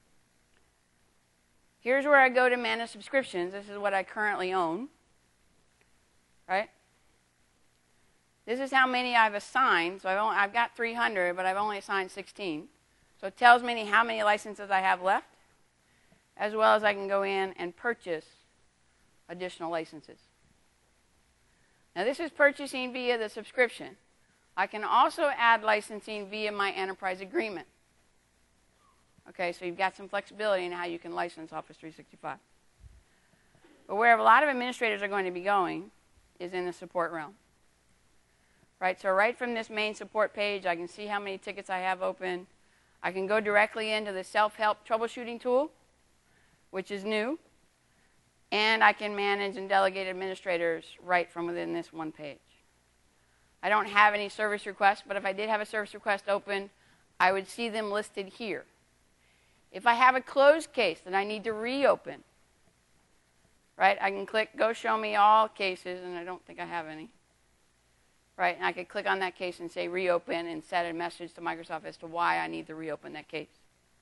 Here's where I go to manage subscriptions. This is what I currently own, right? This is how many I've assigned. So I've, only, I've got three hundred, but I've only assigned sixteen. So it tells me how many licenses I have left, as well as I can go in and purchase additional licenses. Now this is purchasing via the subscription. I can also add licensing via my enterprise agreement. Okay, so you've got some flexibility in how you can license Office three sixty-five. But where a lot of administrators are going to be going is in the support realm. Right, so right from this main support page, I can see how many tickets I have open. I can go directly into the self-help troubleshooting tool, which is new. And I can manage and delegate administrators right from within this one page. I don't have any service requests, but if I did have a service request open, I would see them listed here. If I have a closed case that I need to reopen, right, I can click Go Show Me All Cases, and I don't think I have any. right? And I could click on that case and say reopen and set a message to Microsoft as to why I need to reopen that case.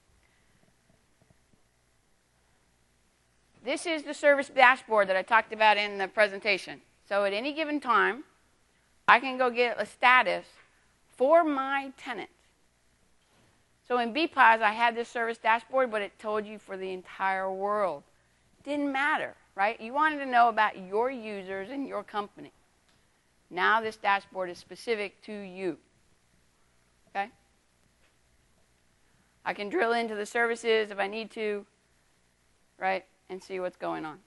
This is the service dashboard that I talked about in the presentation. So at any given time, I can go get a status for my tenant. So in B P O S, I had this service dashboard, but it told you for the entire world. Didn't matter, right? You wanted to know about your users and your company. Now this dashboard is specific to you. Okay? I can drill into the services if I need to, right, and see what's going on.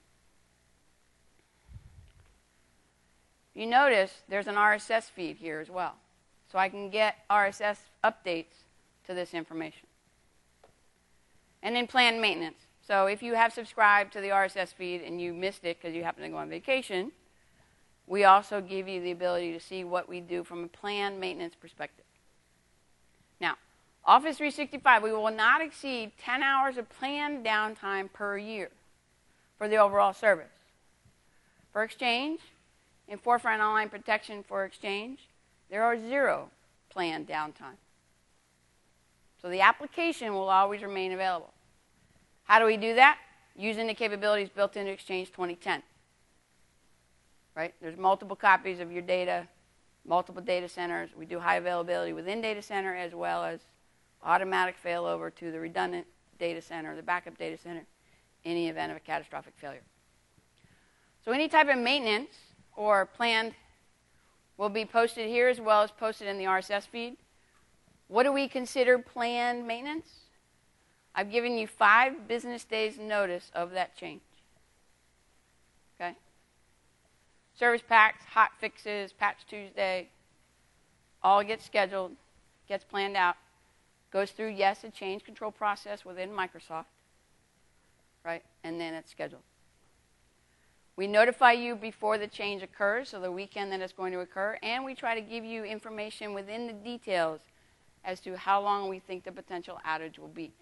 You notice there's an R S S feed here as well. So I can get R S S updates to this information. And then planned maintenance. So if you have subscribed to the R S S feed and you missed it because you happen to go on vacation, we also give you the ability to see what we do from a planned maintenance perspective. Now, Office three sixty-five, we will not exceed ten hours of planned downtime per year for the overall service. For Exchange, in Forefront Online Protection for Exchange, there are zero planned downtime. So the application will always remain available. How do we do that? Using the capabilities built into Exchange twenty ten. Right? There's multiple copies of your data, multiple data centers. We do high availability within data center as well as automatic failover to the redundant data center, the backup data center, in the event of a catastrophic failure. So any type of maintenance or planned will be posted here as well as posted in the R S S feed. What do we consider planned maintenance? I've given you five business days notice of that change. Okay? Service packs, hot fixes, patch Tuesday, all get scheduled, gets planned out, goes through, yes, a change control process within Microsoft, right? And then it's scheduled. We notify you before the change occurs, so the weekend that it's going to occur, and we try to give you information within the details as to how long we think the potential outage will be.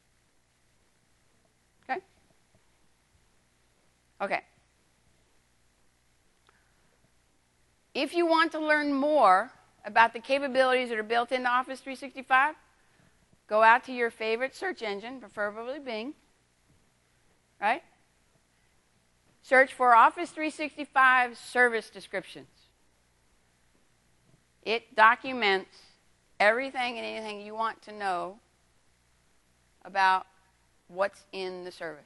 Okay? Okay. If you want to learn more about the capabilities that are built into Office three sixty-five, go out to your favorite search engine, preferably Bing, right? Search for Office three sixty-five service descriptions. It documents everything and anything you want to know about what's in the service.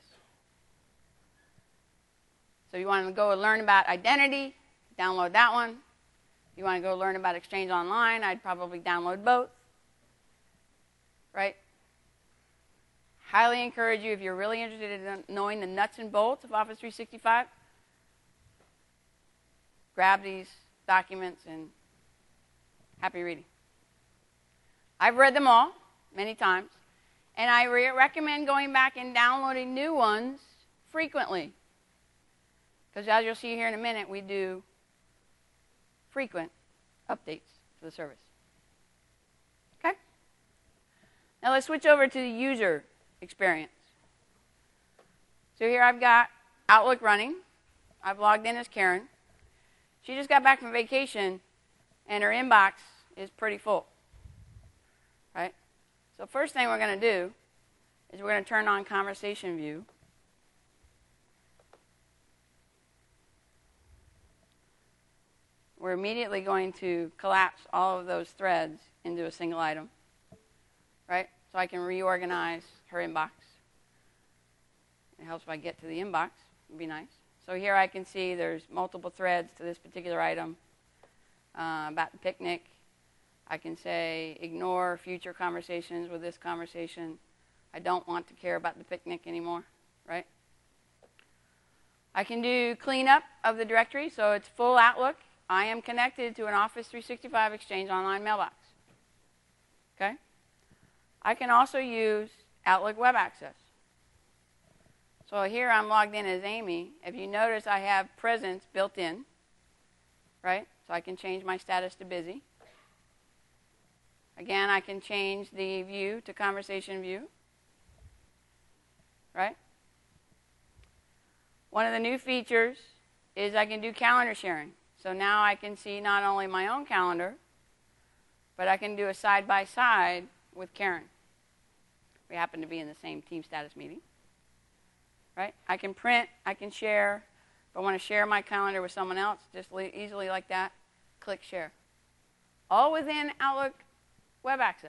So you want to go and learn about identity, download that one. You want to go learn about Exchange Online, I'd probably download both. Right? Highly encourage you, if you're really interested in knowing the nuts and bolts of Office three sixty-five, grab these documents and happy reading. I've read them all many times, and I re recommend going back and downloading new ones frequently. Because as you'll see here in a minute, we do frequent updates to the service. Okay? Now let's switch over to the user experience. So here I've got Outlook running. I've logged in as Karen. She just got back from vacation, and her inbox is pretty full. Right? So first thing we're going to do is we're going to turn on Conversation View. We're immediately going to collapse all of those threads into a single item, right? So I can reorganize her inbox. It helps if I get to the inbox. It'd be nice. So here I can see there's multiple threads to this particular item uh, about the picnic. I can say ignore future conversations with this conversation. I don't want to care about the picnic anymore, right? I can do cleanup of the directory, so it's full Outlook. I am connected to an Office three sixty-five Exchange Online mailbox. Okay? I can also use Outlook Web Access. So here I'm logged in as Amy. If you notice, I have presence built in, right? So I can change my status to busy. Again, I can change the view to Conversation View, right? One of the new features is I can do calendar sharing. So now I can see not only my own calendar, but I can do a side-by-side with Karen. We happen to be in the same team status meeting. Right? I can print, I can share. If I want to share my calendar with someone else, just easily like that, click share. All within Outlook Web Access.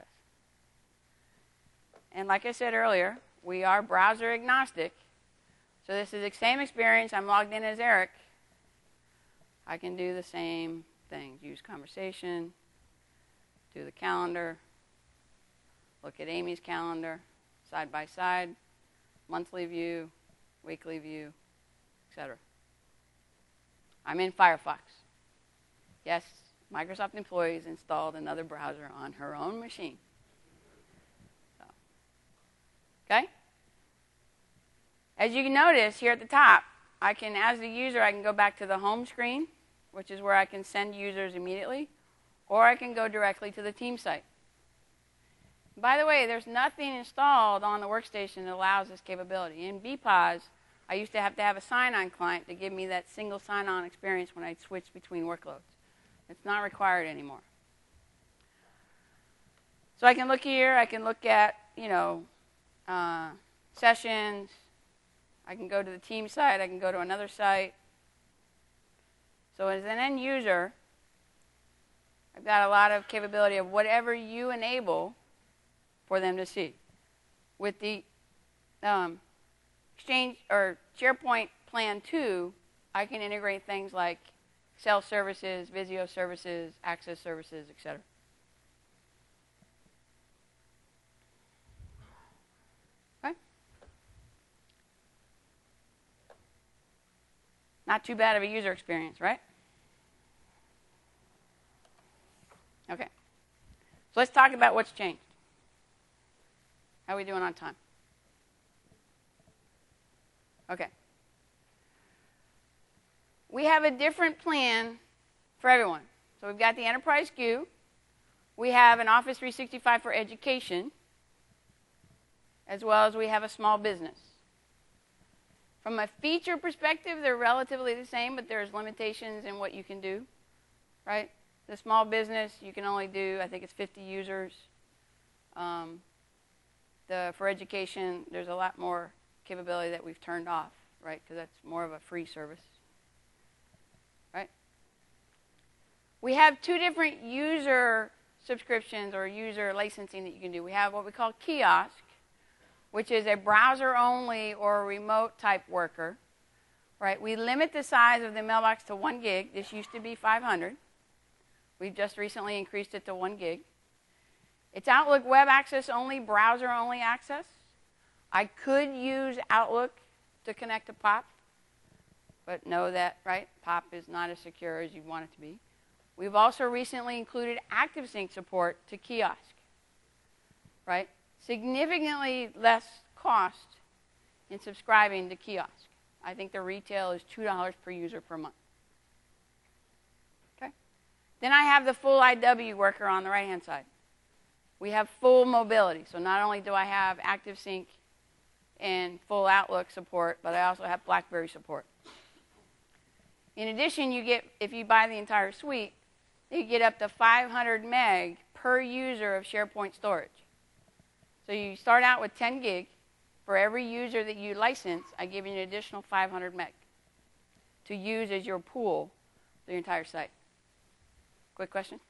And like I said earlier, we are browser agnostic. So this is the same experience. I'm logged in as Eric. I can do the same things. Use conversation, do the calendar, look at Amy's calendar, side by side, monthly view, weekly view, et cetera. I'm in Firefox. Yes, Microsoft employees installed another browser on her own machine. So, okay? As you can notice here at the top, I can, as the user, I can go back to the home screen, which is where I can send users immediately, or I can go directly to the team site. By the way, there's nothing installed on the workstation that allows this capability. In B P O S, I used to have to have a sign-on client to give me that single sign-on experience when I'd switch between workloads. It's not required anymore. So I can look here. I can look at, you know, uh, sessions. I can go to the team site. I can go to another site. So as an end user, I've got a lot of capability of whatever you enable for them to see. With the um, Exchange or SharePoint Plan two, I can integrate things like Excel services, Visio services, Access services, et cetera. Okay. Not too bad of a user experience, right? Okay. So let's talk about what's changed. How are we doing on time? Okay. We have a different plan for everyone. So we've got the Enterprise S K U. We have an Office three sixty-five for education, as well as we have a small business. From a feature perspective, they're relatively the same, but there's limitations in what you can do, right? The small business, you can only do, I think it's fifty users. Um, the, for education, there's a lot more capability that we've turned off, right? Because that's more of a free service, right? We have two different user subscriptions or user licensing that you can do. We have what we call Kiosk, which is a browser-only or a remote-type worker, right? We limit the size of the mailbox to one gig. This used to be five hundred. We've just recently increased it to one gig. It's Outlook Web Access only, browser-only access. I could use Outlook to connect to Pop, but know that, right, Pop is not as secure as you want it to be. We've also recently included ActiveSync support to Kiosk, right? Significantly less cost in subscribing to Kiosk. I think the retail is two dollars per user per month. Okay. Then I have the full I W worker on the right-hand side. We have full mobility. So not only do I have ActiveSync and full Outlook support, but I also have BlackBerry support. In addition, you get, if you buy the entire suite, you get up to five hundred meg per user of SharePoint storage. So you start out with ten gig. For every user that you license, I give you an additional five hundred meg to use as your pool for your entire site. Quick question?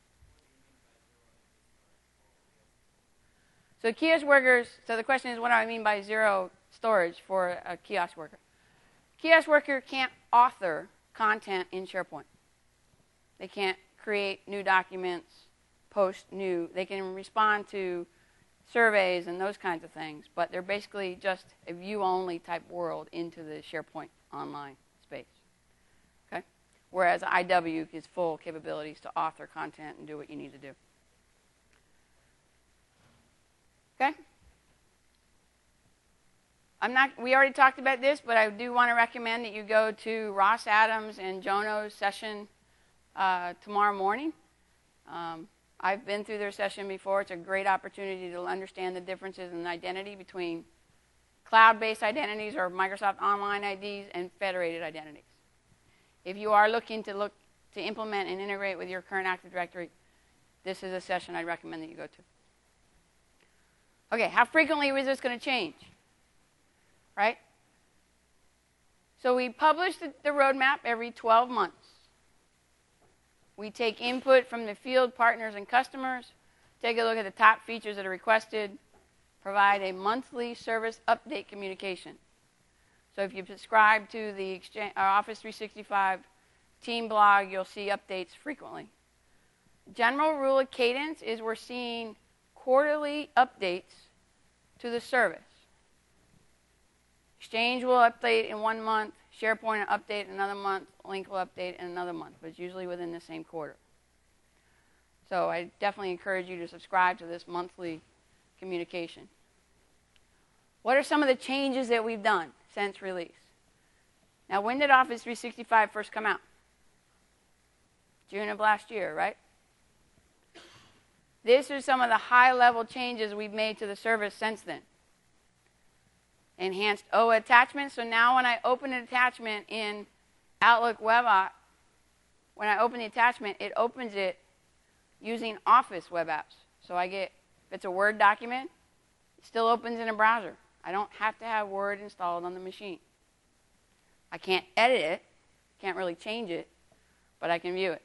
So kiosk workers, so the question is, what do I mean by zero storage for a kiosk worker? Kiosk worker can't author content in SharePoint. They can't create new documents, post new. They can respond to surveys and those kinds of things, but they're basically just a view-only type world into the SharePoint online space. Okay? Whereas I W gives full capabilities to author content and do what you need to do. Okay? I'm not, we already talked about this, but I do want to recommend that you go to Ross Adams and Jono's session uh, tomorrow morning. Um, I've been through their session before. It's a great opportunity to understand the differences in identity between cloud-based identities or Microsoft Online I Ds and federated identities. If you are looking to look to implement and integrate with your current Active Directory, this is a session I'd recommend that you go to. Okay, how frequently is this going to change? Right? So we publish the, the roadmap every twelve months. We take input from the field partners and customers, take a look at the top features that are requested, provide a monthly service update communication. So if you subscribe to the Exchange, uh, Office three sixty-five team blog, you'll see updates frequently. General rule of cadence is we're seeing quarterly updates to the service. Exchange will update in one month, SharePoint will update in another month, Lync will update in another month, but it's usually within the same quarter. So I definitely encourage you to subscribe to this monthly communication. What are some of the changes that we've done since release? Now, when did Office three sixty-five first come out? June of last year, right? These are some of the high-level changes we've made to the service since then. Enhanced O A attachments. So now when I open an attachment in Outlook Web App, when I open the attachment, it opens it using Office web apps. So I get, if it's a Word document, it still opens in a browser. I don't have to have Word installed on the machine. I can't edit it, can't really change it, but I can view it.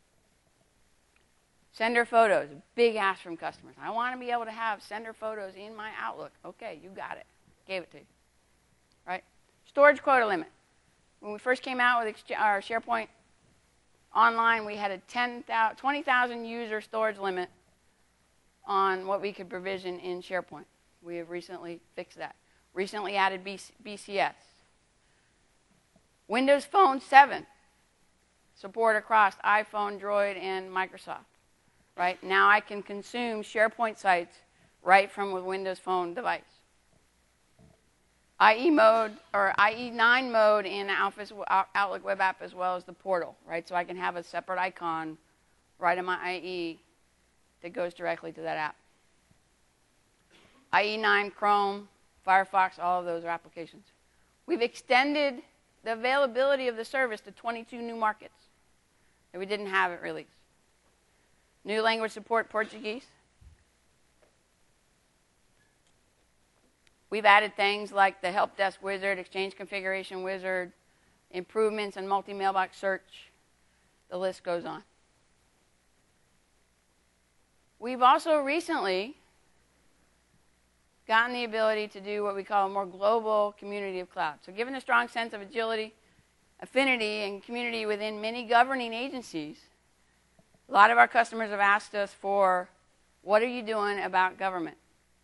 Sender photos, big ask from customers. I want to be able to have sender photos in my Outlook. Okay, you got it. Gave it to you. Right? Storage quota limit. When we first came out with our SharePoint Online, we had a ten thousand, twenty thousand user storage limit on what we could provision in SharePoint. We have recently fixed that. Recently added B C S. Windows Phone seven. Support across iPhone, Droid, and Microsoft. Right? Now I can consume SharePoint sites right from a Windows Phone device. I E mode, or I E nine mode in Office Outlook Web App, as well as the portal, right? So I can have a separate icon right in my I E that goes directly to that app. I E nine, Chrome, Firefox, all of those are applications. We've extended the availability of the service to twenty-two new markets that we didn't have at release. New language support, Portuguese. We've added things like the Help Desk Wizard, Exchange Configuration Wizard, improvements in multi-mailbox search. The list goes on. We've also recently gotten the ability to do what we call a more global community of cloud. So given a strong sense of agility, affinity, and community within many governing agencies, a lot of our customers have asked us for, what are you doing about government?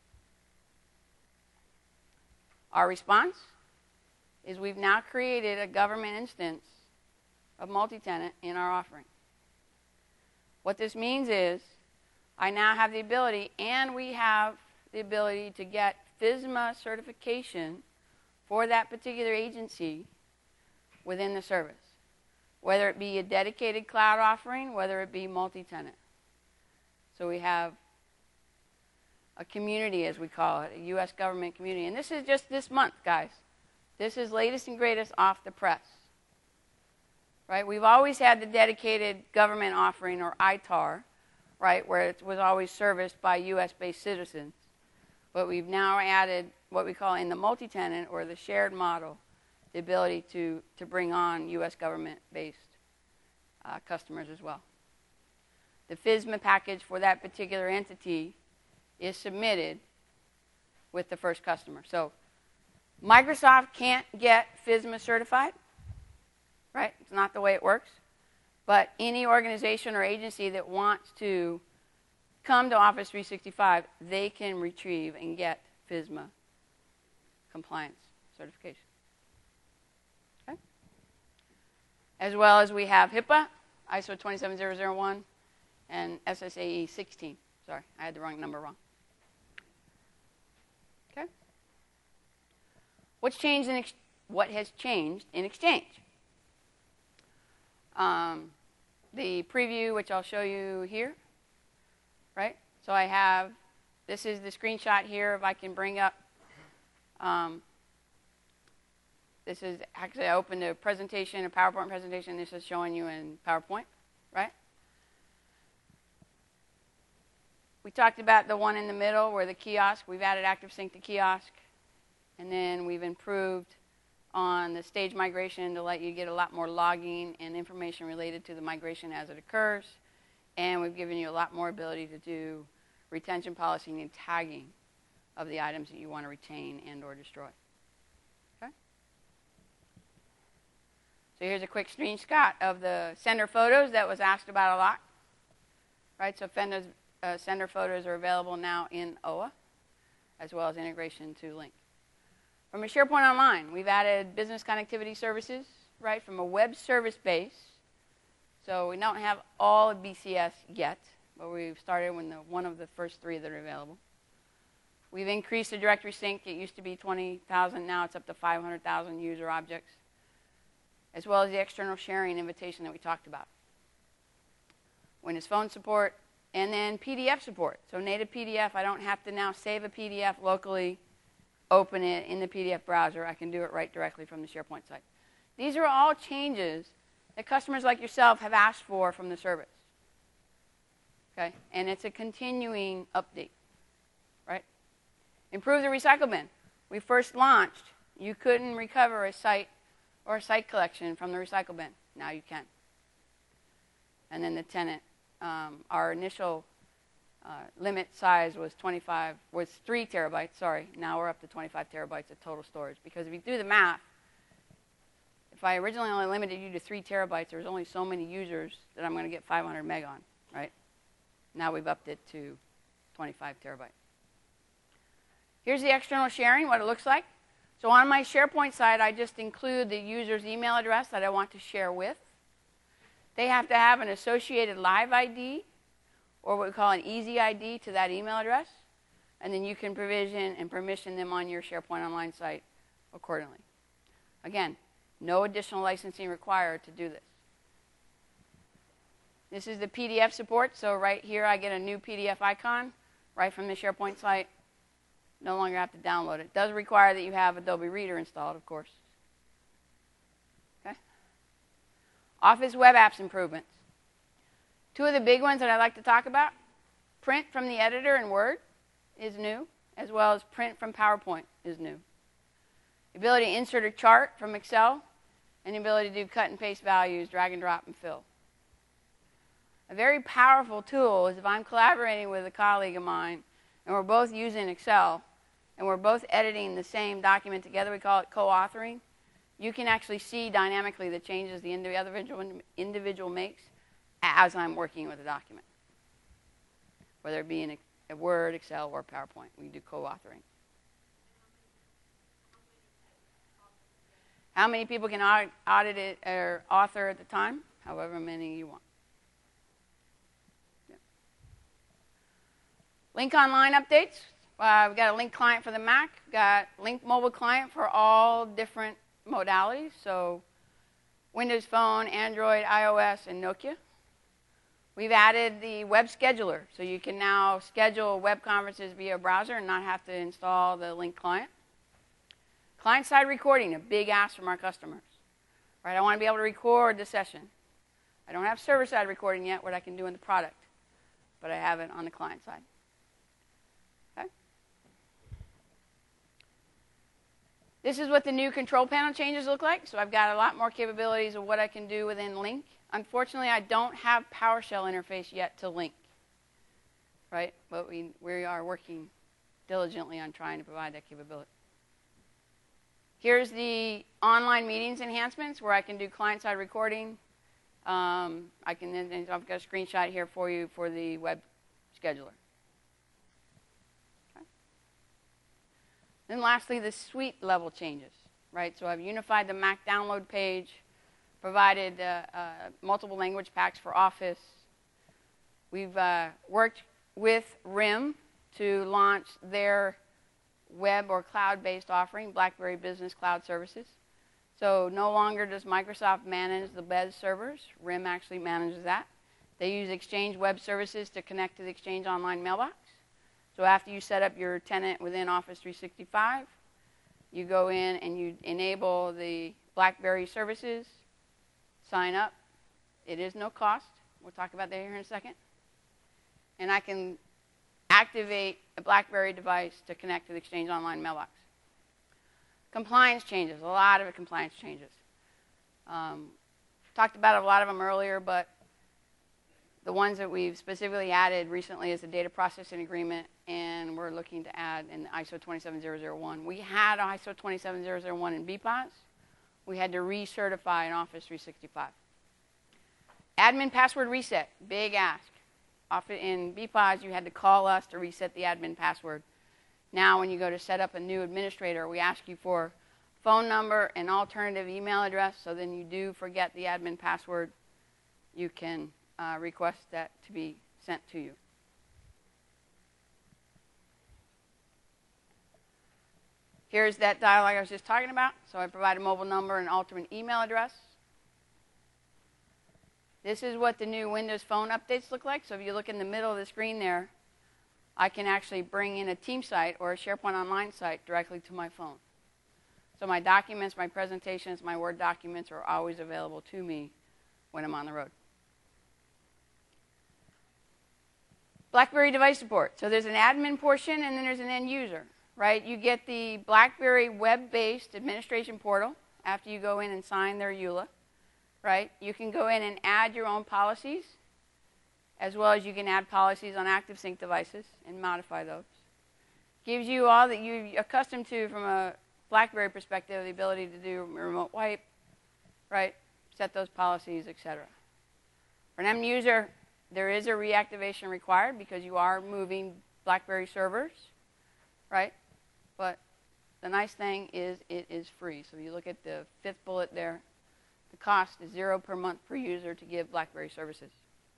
Our response is we've now created a government instance of multi-tenant in our offering. What this means is I now have the ability, and we have the ability to get FISMA certification for that particular agency within the service, whether it be a dedicated cloud offering, whether it be multi-tenant. So we have a community, as we call it, a U S government community. And this is just this month, guys. This is latest and greatest off the press. Right? We've always had the dedicated government offering, or I T A R, right, where it was always serviced by U S-based citizens. But we've now added what we call in the multi-tenant or the shared model, the ability to, to bring on U S government-based uh, customers as well. The FISMA package for that particular entity is submitted with the first customer. So Microsoft can't get FISMA certified, right? It's not the way it works. But any organization or agency that wants to come to Office three sixty-five, they can retrieve and get FISMA compliance certification. Okay? As well as we have HIPAA, I S O twenty-seven thousand one, and S S A E sixteen. Sorry, I had the wrong number wrong. Okay? What's changed in ex- what has changed in Exchange? Um, the preview, which I'll show you here, right? So I have, this is the screenshot here. If I can bring up um, This is actually, I opened a presentation, a PowerPoint presentation. This is showing you in PowerPoint, right? We talked about the one in the middle where the kiosk. We've added ActiveSync to kiosk. And then we've improved on the stage migration to let you get a lot more logging and information related to the migration as it occurs. And we've given you a lot more ability to do retention policy and tagging of the items that you want to retain and or destroy. Okay? So here's a quick screenshot of the sender photos that was asked about a lot. Right, so Fender's, uh, sender photos are available now in O A, as well as integration to Lync. From a SharePoint Online, we've added business connectivity services, right, from a web service base. So we don't have all of B C S yet, but we've started with the, one of the first three that are available. We've increased the directory sync. It used to be twenty thousand. Now it's up to five hundred thousand user objects, as well as the external sharing invitation that we talked about. Windows Phone support, and then P D F support. So native P D F, I don't have to now save a P D F locally, open it in the P D F browser. I can do it right directly from the SharePoint site. These are all changes that customers like yourself have asked for from the service. Okay? And it's a continuing update. Right? Improve the recycle bin. We first launched, you couldn't recover a site or a site collection from the recycle bin. Now you can. And then the tenant, um, our initial uh, limit size was twenty-five, was three terabytes, sorry. Now we're up to twenty-five terabytes of total storage. Because if you do the math, if I originally only limited you to three terabytes, there's only so many users that I'm going to get five hundred meg on, right? Now we've upped it to twenty-five terabytes. Here's the external sharing, what it looks like. So on my SharePoint side, I just include the user's email address that I want to share with. They have to have an associated live I D, or what we call an easy I D, to that email address. And then you can provision and permission them on your SharePoint Online site accordingly. Again, no additional licensing required to do this. This is the P D F support. So right here, I get a new P D F icon right from the SharePoint site. No longer have to download it. It does require that you have Adobe Reader installed, of course. Okay. Office web apps improvements. Two of the big ones that I like to talk about. Print from the editor in Word is new, as well as print from PowerPoint is new. The ability to insert a chart from Excel, and the ability to do cut and paste values, drag and drop and fill. A very powerful tool is if I'm collaborating with a colleague of mine, and we're both using Excel, and we're both editing the same document together, we call it co-authoring. You can actually see dynamically the changes the individual, individual makes as I'm working with a document, whether it be in a, a Word, Excel, or PowerPoint. We do co-authoring. How many people can audit it or author at the time? However many you want. Yeah. Lync Online updates. Uh, we've got a Lync client for the Mac. We've got Lync mobile client for all different modalities. So Windows Phone, Android, iOS, and Nokia. We've added the web scheduler. So you can now schedule web conferences via browser and not have to install the Lync client. Client-side recording, a big ask from our customers. Right, I want to be able to record the session. I don't have server-side recording yet, what I can do in the product, but I have it on the client side. Okay. This is what the new control panel changes look like. So I've got a lot more capabilities of what I can do within Lync. Unfortunately, I don't have PowerShell interface yet to Lync. Right, but we, we are working diligently on trying to provide that capability. Here's the online meetings enhancements where I can do client-side recording. Um, I can then, I've got a screenshot here for you for the web scheduler. Okay. Then lastly, the suite level changes. Right, so I've unified the Mac download page, provided uh, uh, multiple language packs for Office. We've uh, worked with R I M to launch their web or cloud-based offering, BlackBerry Business Cloud Services. So no longer does Microsoft manage the B E S servers. R I M actually manages that. They use Exchange Web Services to connect to the Exchange Online mailbox. So after you set up your tenant within Office three sixty-five, You go in and you enable the BlackBerry services, sign up. It is no cost. We'll talk about that here in a second. And I can activate a BlackBerry device to connect to the Exchange Online mailbox. Compliance changes, a lot of compliance changes. Um, talked about a lot of them earlier, but the ones that we've specifically added recently is the data processing agreement, and we're looking to add in I S O twenty-seven thousand one. We had I S O twenty-seven thousand one in B P O S. We had to recertify in Office three sixty-five. Admin password reset, big ask. In B P O S, you had to call us to reset the admin password. Now, when you go to set up a new administrator, we ask you for phone number and alternative email address, so then you do forget the admin password, you can uh, request that to be sent to you. Here's that dialog I was just talking about. So I provide a mobile number and alternate email address. This is what the new Windows Phone updates look like. So if you look in the middle of the screen there, I can actually bring in a Teams site or a SharePoint Online site directly to my phone. So my documents, my presentations, my Word documents are always available to me when I'm on the road. BlackBerry device support. So there's an admin portion and then there's an end user, right? You get the BlackBerry web-based administration portal after you go in and sign their E U L A, right? You can go in and add your own policies, as well as you can add policies on ActiveSync devices and modify those. Gives you all that you're accustomed to from a BlackBerry perspective, the ability to do remote wipe, right? Set those policies, et cetera. For an end user, there is a reactivation required because you are moving BlackBerry servers, right? But the nice thing is it is free. So you look at the fifth bullet there, the cost is zero per month per user to give BlackBerry services.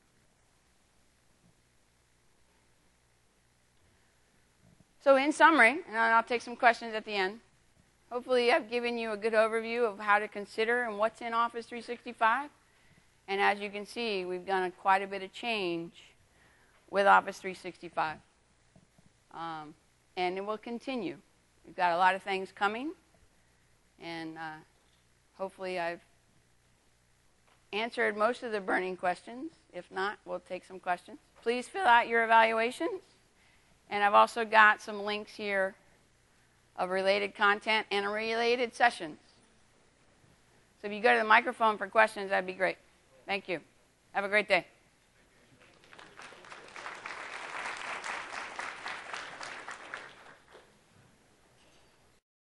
So in summary, and I'll take some questions at the end, hopefully I've given you a good overview of how to consider and what's in Office three sixty-five. And as you can see, we've done a, quite a bit of change with Office three sixty-five. Um, and it will continue. We've got a lot of things coming. And uh, hopefully I've answered most of the burning questions. If not, we'll take some questions. Please fill out your evaluations. And I've also got some links here of related content and related sessions. So if you go to the microphone for questions, that'd be great. Thank you. Have a great day.